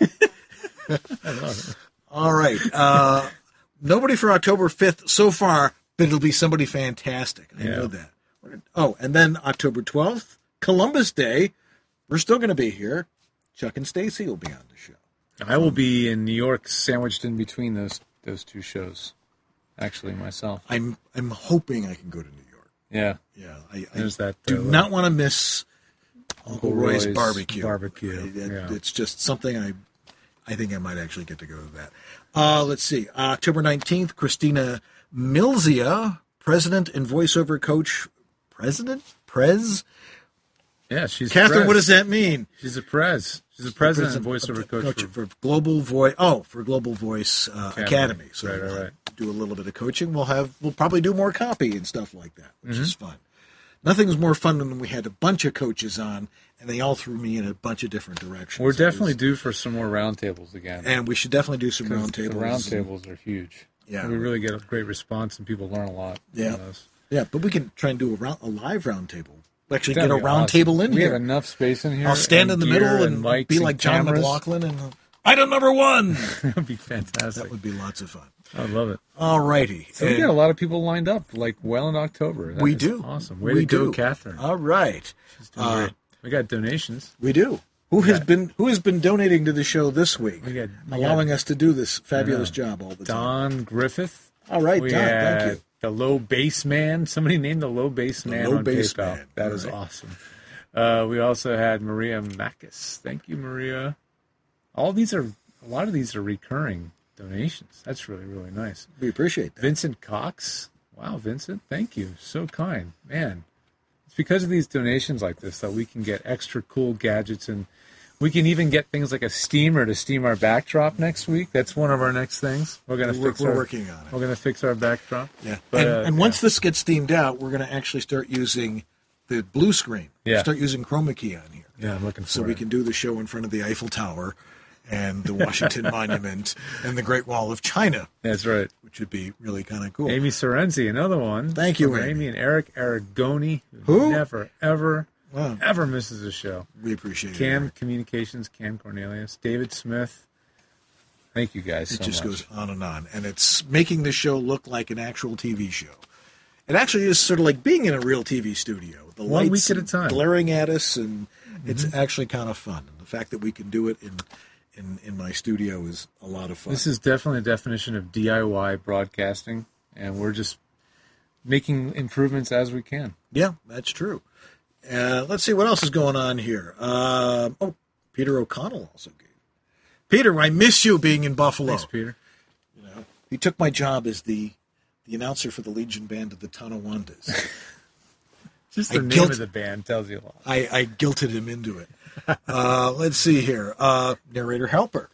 I love it. All right. Nobody for October 5th so far, but it'll be somebody fantastic. I know that. Oh, and then October 12th, Columbus Day. We're still going to be here. Chuck and Stacy will be on the show. I will be in New York, sandwiched in between those two shows. Actually, myself. I'm hoping I can go to New York. Yeah. Yeah. There's that. Do not want to miss Uncle Roy's barbecue. Barbecue. It's just something I think I might actually get to go to that. Let's see. October 19th, Christina Milzia, president and voiceover coach. President? Prez? Yeah, she's Catherine, what does that mean? She's a prez. She's a president and voiceover coach for Global Voice. For Global Voice Academy. So right. Do a little bit of coaching. We'll probably do more copy and stuff like that, which is fun. Nothing's more fun than when we had a bunch of coaches on, and they all threw me in a bunch of different directions. We're definitely due for some more roundtables again. And we should definitely do some roundtables. The roundtables are huge. Yeah, we really get a great response, and people learn a lot. Yeah, from those. Yeah, but we can try and do a live roundtable. Actually, get a roundtable in here. We have enough space in here. I'll stand in the middle and be like John McLaughlin and item number 1. That would be fantastic. That would be lots of fun. I love it. All righty. So we got a lot of people lined up, in October. We do. Awesome. Way to go, Catherine. All right. She's doing great. We got donations. We do. Who has been donating to the show this week? Allowing us to do this fabulous job all the time. Don Griffith. All right, Don. Thank you. The Low Bass Man. Somebody named the Low Bass Man on PayPal. That is awesome. We also had Maria Makis. Thank you, Maria. A lot of these are recurring donations. That's really, really nice. We appreciate that. Vincent Cox. Wow, Vincent. Thank you. So kind. Man, it's because of these donations like this that we can get extra cool gadgets, and we can even get things like a steamer to steam our backdrop next week. That's one of our next things. We're working on it. We're going to fix our backdrop. Yeah. But, once this gets steamed out, we're going to actually start using the blue screen. Yeah. Start using chroma key on here. Yeah, I'm looking for So we can do the show in front of the Eiffel Tower and the Washington Monument and the Great Wall of China. That's right. Which would be really kind of cool. Amy Sorenzi, another one. Thank you, Amy. And Eric Aragoni. Who? Never, ever misses a show. We appreciate it. Cam Communications, Cam Cornelius, David Smith. Thank you guys so much. It just goes on, and it's making the show look like an actual TV show. It actually is sort of like being in a real TV studio. The 1 lights week at a time, glaring at us, and it's actually kind of fun. And the fact that we can do it in my studio is a lot of fun. This is definitely a definition of DIY broadcasting, and we're just making improvements as we can. Yeah, that's true. Let's see what else is going on here. Peter O'Connell also gave. Peter, I miss you being in Buffalo. Thanks, Peter. He took my job as the announcer for the Legion Band of the Tonawondas. Just the name of the band tells you a lot. I guilted him into it. Let's see here. Narrator Helper.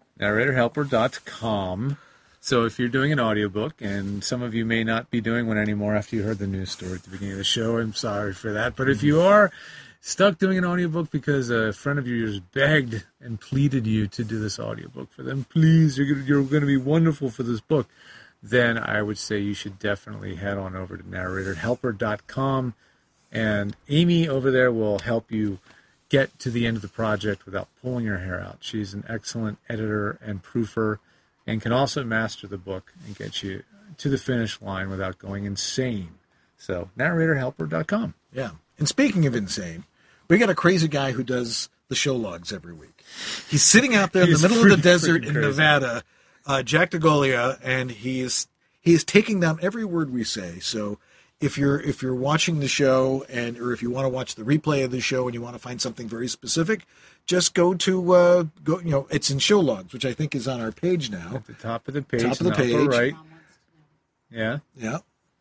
NarratorHelper.com. So if you're doing an audiobook, and some of you may not be doing one anymore after you heard the news story at the beginning of the show, I'm sorry for that. But if you are stuck doing an audiobook because a friend of yours begged and pleaded you to do this audiobook for them, please, you're going to be wonderful for this book, then I would say you should definitely head on over to NarratorHelper.com, and Amy over there will help you get to the end of the project without pulling your hair out. She's an excellent editor and proofer, and can also master the book and get you to the finish line without going insane. So, NarratorHelper.com. Yeah. And speaking of insane, we got a crazy guy who does the show logs every week. He's sitting out there in the middle of the desert in Nevada, Jack DeGolia, and he is taking down every word we say. So if you're watching the show or if you want to watch the replay of the show and you want to find something very specific, just go to it's in show logs, which I think is on our page now. At the top of the page. Top of the page. Right. Yeah. Yeah.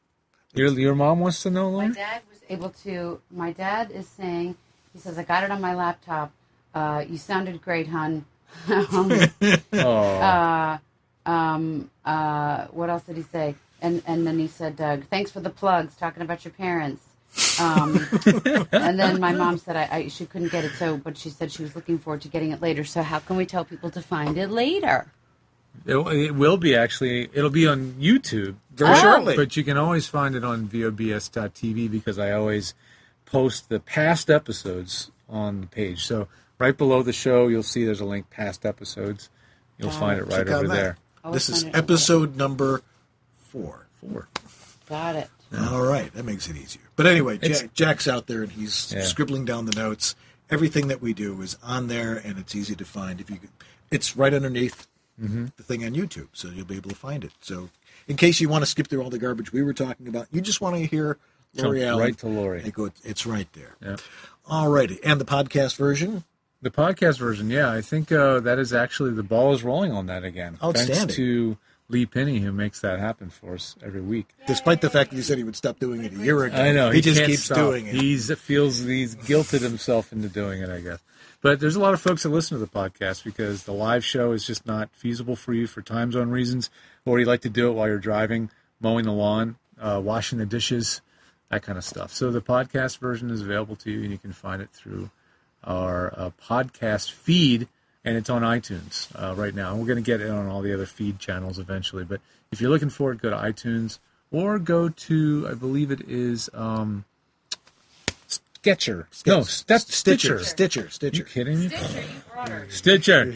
Your mom wants to know, Lauren? My dad is saying, he says, I got it on my laptop. You sounded great, hon. What else did he say? And then he said, thanks for the plugs, talking about your parents. And then my mom said she couldn't get it, but she said she was looking forward to getting it later. So how can we tell people to find it later? It will be, actually. It'll be on YouTube very shortly. But you can always find it on VOBS.tv because I always post the past episodes on the page. So right below the show, you'll see there's a link, past episodes. You'll find it right over there. This is episode number 4. Got it. All right. That makes it easier. But anyway, Jack's out there, and he's scribbling down the notes. Everything that we do is on there, and it's easy to find. It's right underneath the thing on YouTube, so you'll be able to find it. So in case you want to skip through all the garbage we were talking about, you just want to hear Lori Allen. Right to Lori. It's right there. Yeah. All righty. And the podcast version, The podcast version, yeah. I think that is actually, the ball is rolling on that again. Outstanding. Thanks to Lee Penny, who makes that happen for us every week. Despite the fact that he said he would stop doing it a year ago. I know. He just can't keeps stop. doing it. He's guilted himself into doing it, I guess. But there's a lot of folks that listen to the podcast because the live show is just not feasible for you for time zone reasons, or you like to do it while you're driving, mowing the lawn, washing the dishes, that kind of stuff. So the podcast version is available to you, and you can find it through our podcast feed, and it's on iTunes right now. And we're going to get it on all the other feed channels eventually. But if you're looking for it, go to iTunes or go to, I believe it is Sketcher. No, that's Stitcher. Stitcher. Are you kidding me? Stitcher.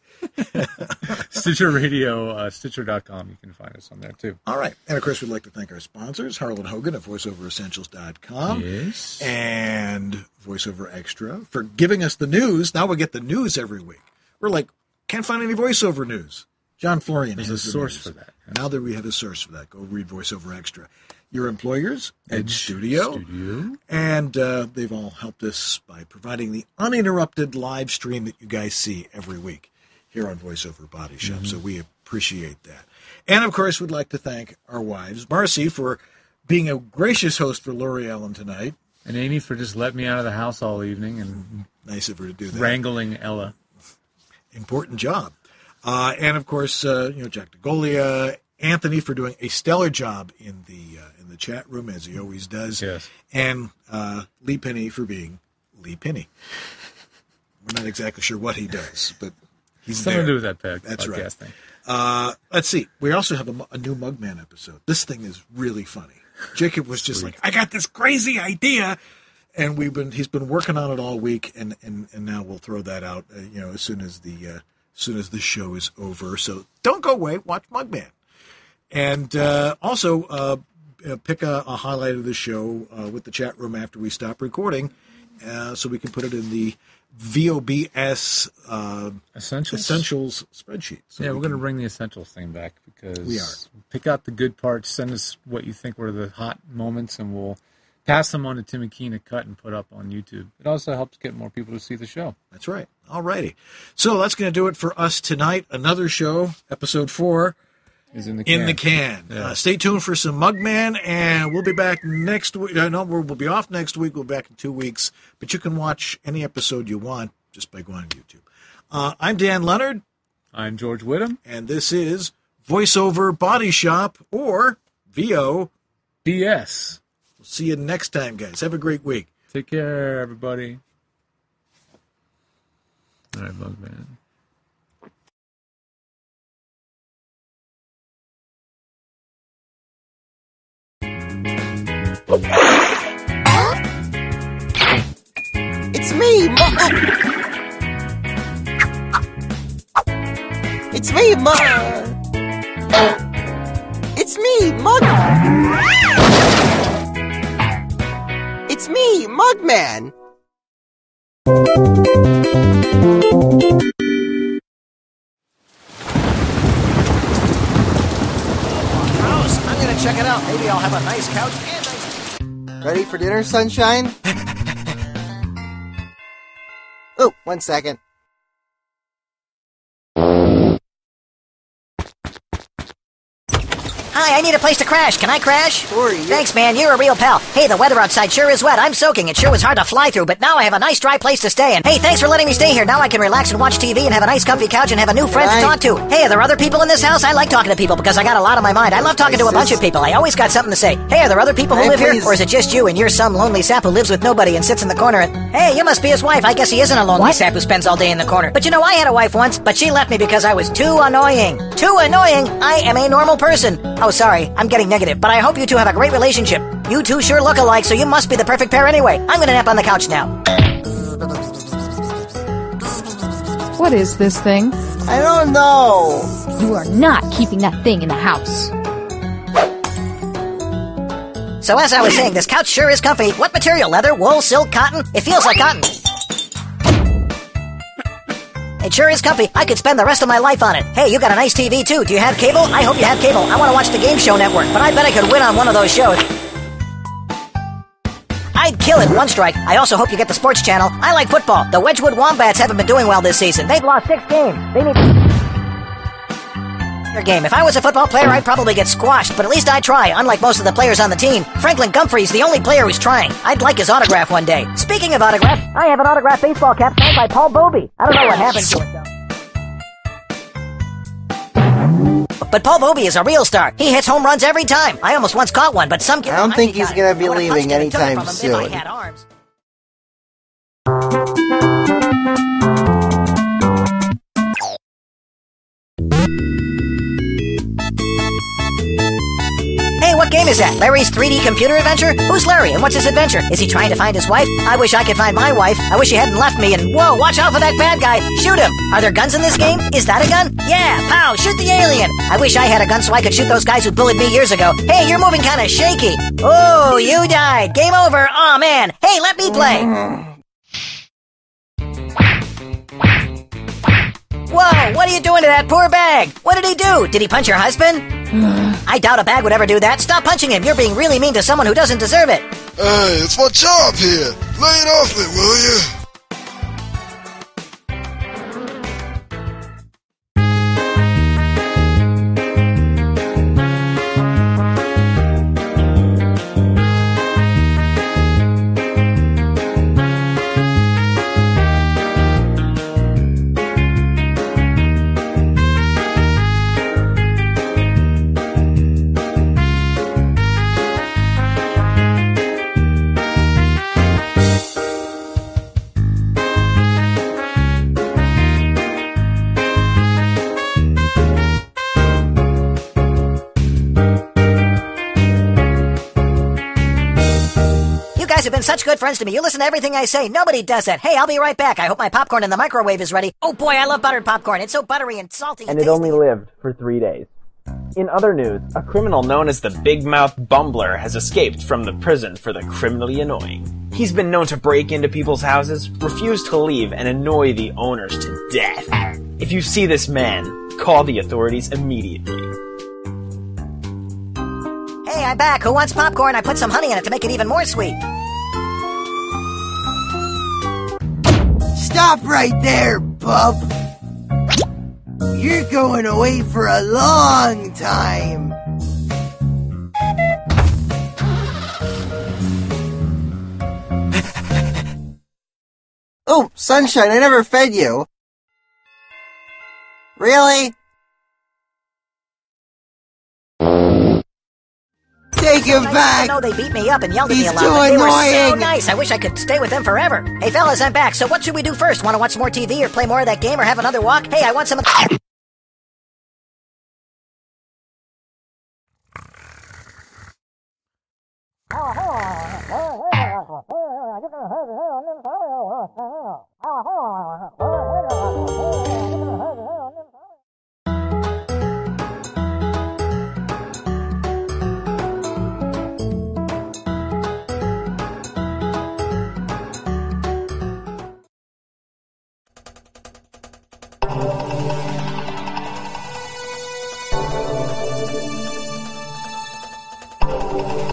Stitcher Radio, Stitcher.com. You can find us on there, too. All right. And, of course, we'd like to thank our sponsors, Harlan Hogan at VoiceOverEssentials.com. Yes. And VoiceOver Extra for giving us the news. Now we get the news every week. We're like, can't find any voiceover news. John Florian has a source for that. Now that we have a source for that, go read VoiceOver Extra. Your employers, Edge Studio. And they've all helped us by providing the uninterrupted live stream that you guys see every week here on VoiceOver Body Shop. Mm-hmm. So we appreciate that. And, of course, we'd like to thank our wives, Marcy, for being a gracious host for Lori Ellen tonight. And Amy for just letting me out of the house all evening and nice of her to do that. Wrangling Ella. Important job. And, of course, Jack DeGolia, Anthony for doing a stellar job in the chat room, as he always does. Yes. And Lee Penny for being Lee Penny. We're not exactly sure what he does, but he's something there. to do with that That's podcast right. thing. Let's see. We also have a new Mugman episode. This thing is really funny. Jacob was just like, I got this crazy idea. And he's been working on it all week, and now we'll throw that out, as soon as the show is over. So don't go away. Watch Mugman. And also pick a highlight of the show with the chat room after we stop recording, so we can put it in the VOBS Essentials spreadsheet. So we're going to bring the Essentials thing back because we are. Pick out the good parts. Send us what you think were the hot moments, and we'll pass them on to Tim McKean to cut and put up on YouTube. It also helps get more people to see the show. That's right. All righty. So that's going to do it for us tonight. Another show, episode 4. Is in the can. Yeah. Stay tuned for some Mugman, and we'll be back next week. We'll be off next week. We'll be back in 2 weeks. But you can watch any episode you want just by going to YouTube. I'm Dan Leonard. I'm George Whittam. And this is VoiceOver Body Shop, or VOBS. We'll see you next time, guys. Have a great week. Take care, everybody. All right, Mugman. It's me, It's me, It's me, It's me, Mugman. House, I'm gonna check it out. Maybe I'll have a nice couch and nice... Ready for dinner, sunshine? Oh, 1 second. Hi, I need a place to crash. Can I crash? Sure, Thanks, man. You're a real pal. Hey, the weather outside sure is wet. I'm soaking. It sure was hard to fly through, but now I have a nice dry place to stay in. Hey, thanks for letting me stay here. Now I can relax and watch TV and have a nice comfy couch and have a new friend to talk to. Hey, are there other people in this house? I like talking to people because I got a lot on my mind. I love talking to a bunch of people. I always got something to say. Hey, are there other people who live here? Or is it just you and you're some lonely sap who lives with nobody and sits in the corner and... Hey, you must be his wife. I guess he isn't a lonely sap who spends all day in the corner. But you know, I had a wife once, but she left me because I was too annoying. Too annoying? I am a normal person. Oh, sorry. I'm getting negative, but I hope you two have a great relationship. You two sure look alike, so you must be the perfect pair anyway. I'm gonna nap on the couch now. What is this thing? I don't know. You are not keeping that thing in the house. So as I was saying, this couch sure is comfy. What material? Leather, wool, silk, cotton? It feels like cotton. It sure is comfy. I could spend the rest of my life on it. Hey, you got a nice TV too. Do you have cable? I hope you have cable. I want to watch the Game Show Network, but I bet I could win on one of those shows. I'd kill it one strike. I also hope you get the sports channel. I like football. The Wedgwood Wombats haven't been doing well this season. They've lost 6 games. They need their game. If I was a football player, I'd probably get squashed, but at least I try, unlike most of the players on the team. Franklin Gumphrey's the only player who's trying. I'd like his autograph one day. Speaking of autographs, I have an autographed baseball cap signed by Paul Bobie. I don't know what happened to it, though. But Paul Bobie is a real star. He hits home runs every time. I almost once caught one, but some kid... I don't think he's going to be leaving anytime soon. If I had arms. Hey, what game is that? Larry's 3D computer adventure? Who's Larry and what's his adventure? Is he trying to find his wife? I wish I could find my wife. I wish he hadn't left me and whoa, watch out for that bad guy. Shoot him. Are there guns in this game? Is that a gun? Yeah, pow, shoot the alien. I wish I had a gun so I could shoot those guys who bullied me years ago. Hey, you're moving kind of shaky. Oh, you died. Game over. Aw, man. Hey, let me play. Whoa, what are you doing to that poor bag? What did he do? Did he punch your husband? I doubt a bag would ever do that. Stop punching him. You're being really mean to someone who doesn't deserve it. Hey, it's my job here. Lay it off me, will you? Have been such good friends to me. You listen to everything I say. Nobody does that. Hey, I'll be right back. I hope my popcorn in the microwave is ready. Oh boy, I love buttered popcorn. It's so buttery and salty. And it only lived for 3 days. In other news, a criminal known as the Big Mouth Bumbler has escaped from the prison for the criminally annoying. He's been known to break into people's houses, refuse to leave, and annoy the owners to death. If you see this man, call the authorities immediately. Hey, I'm back. Who wants popcorn? I put some honey in it to make it even more sweet. Stop right there, bub. You're going away for a long time. Oh, Sunshine, I never fed you. Really? Take him back! I know they beat me up and yelled at me a lot, He's but they too were so annoying. nice. I wish I could stay with them forever. Hey, fellas, I'm back. So what should we do first? Want to watch some more TV or play more of that game or have another walk? Hey, I want some...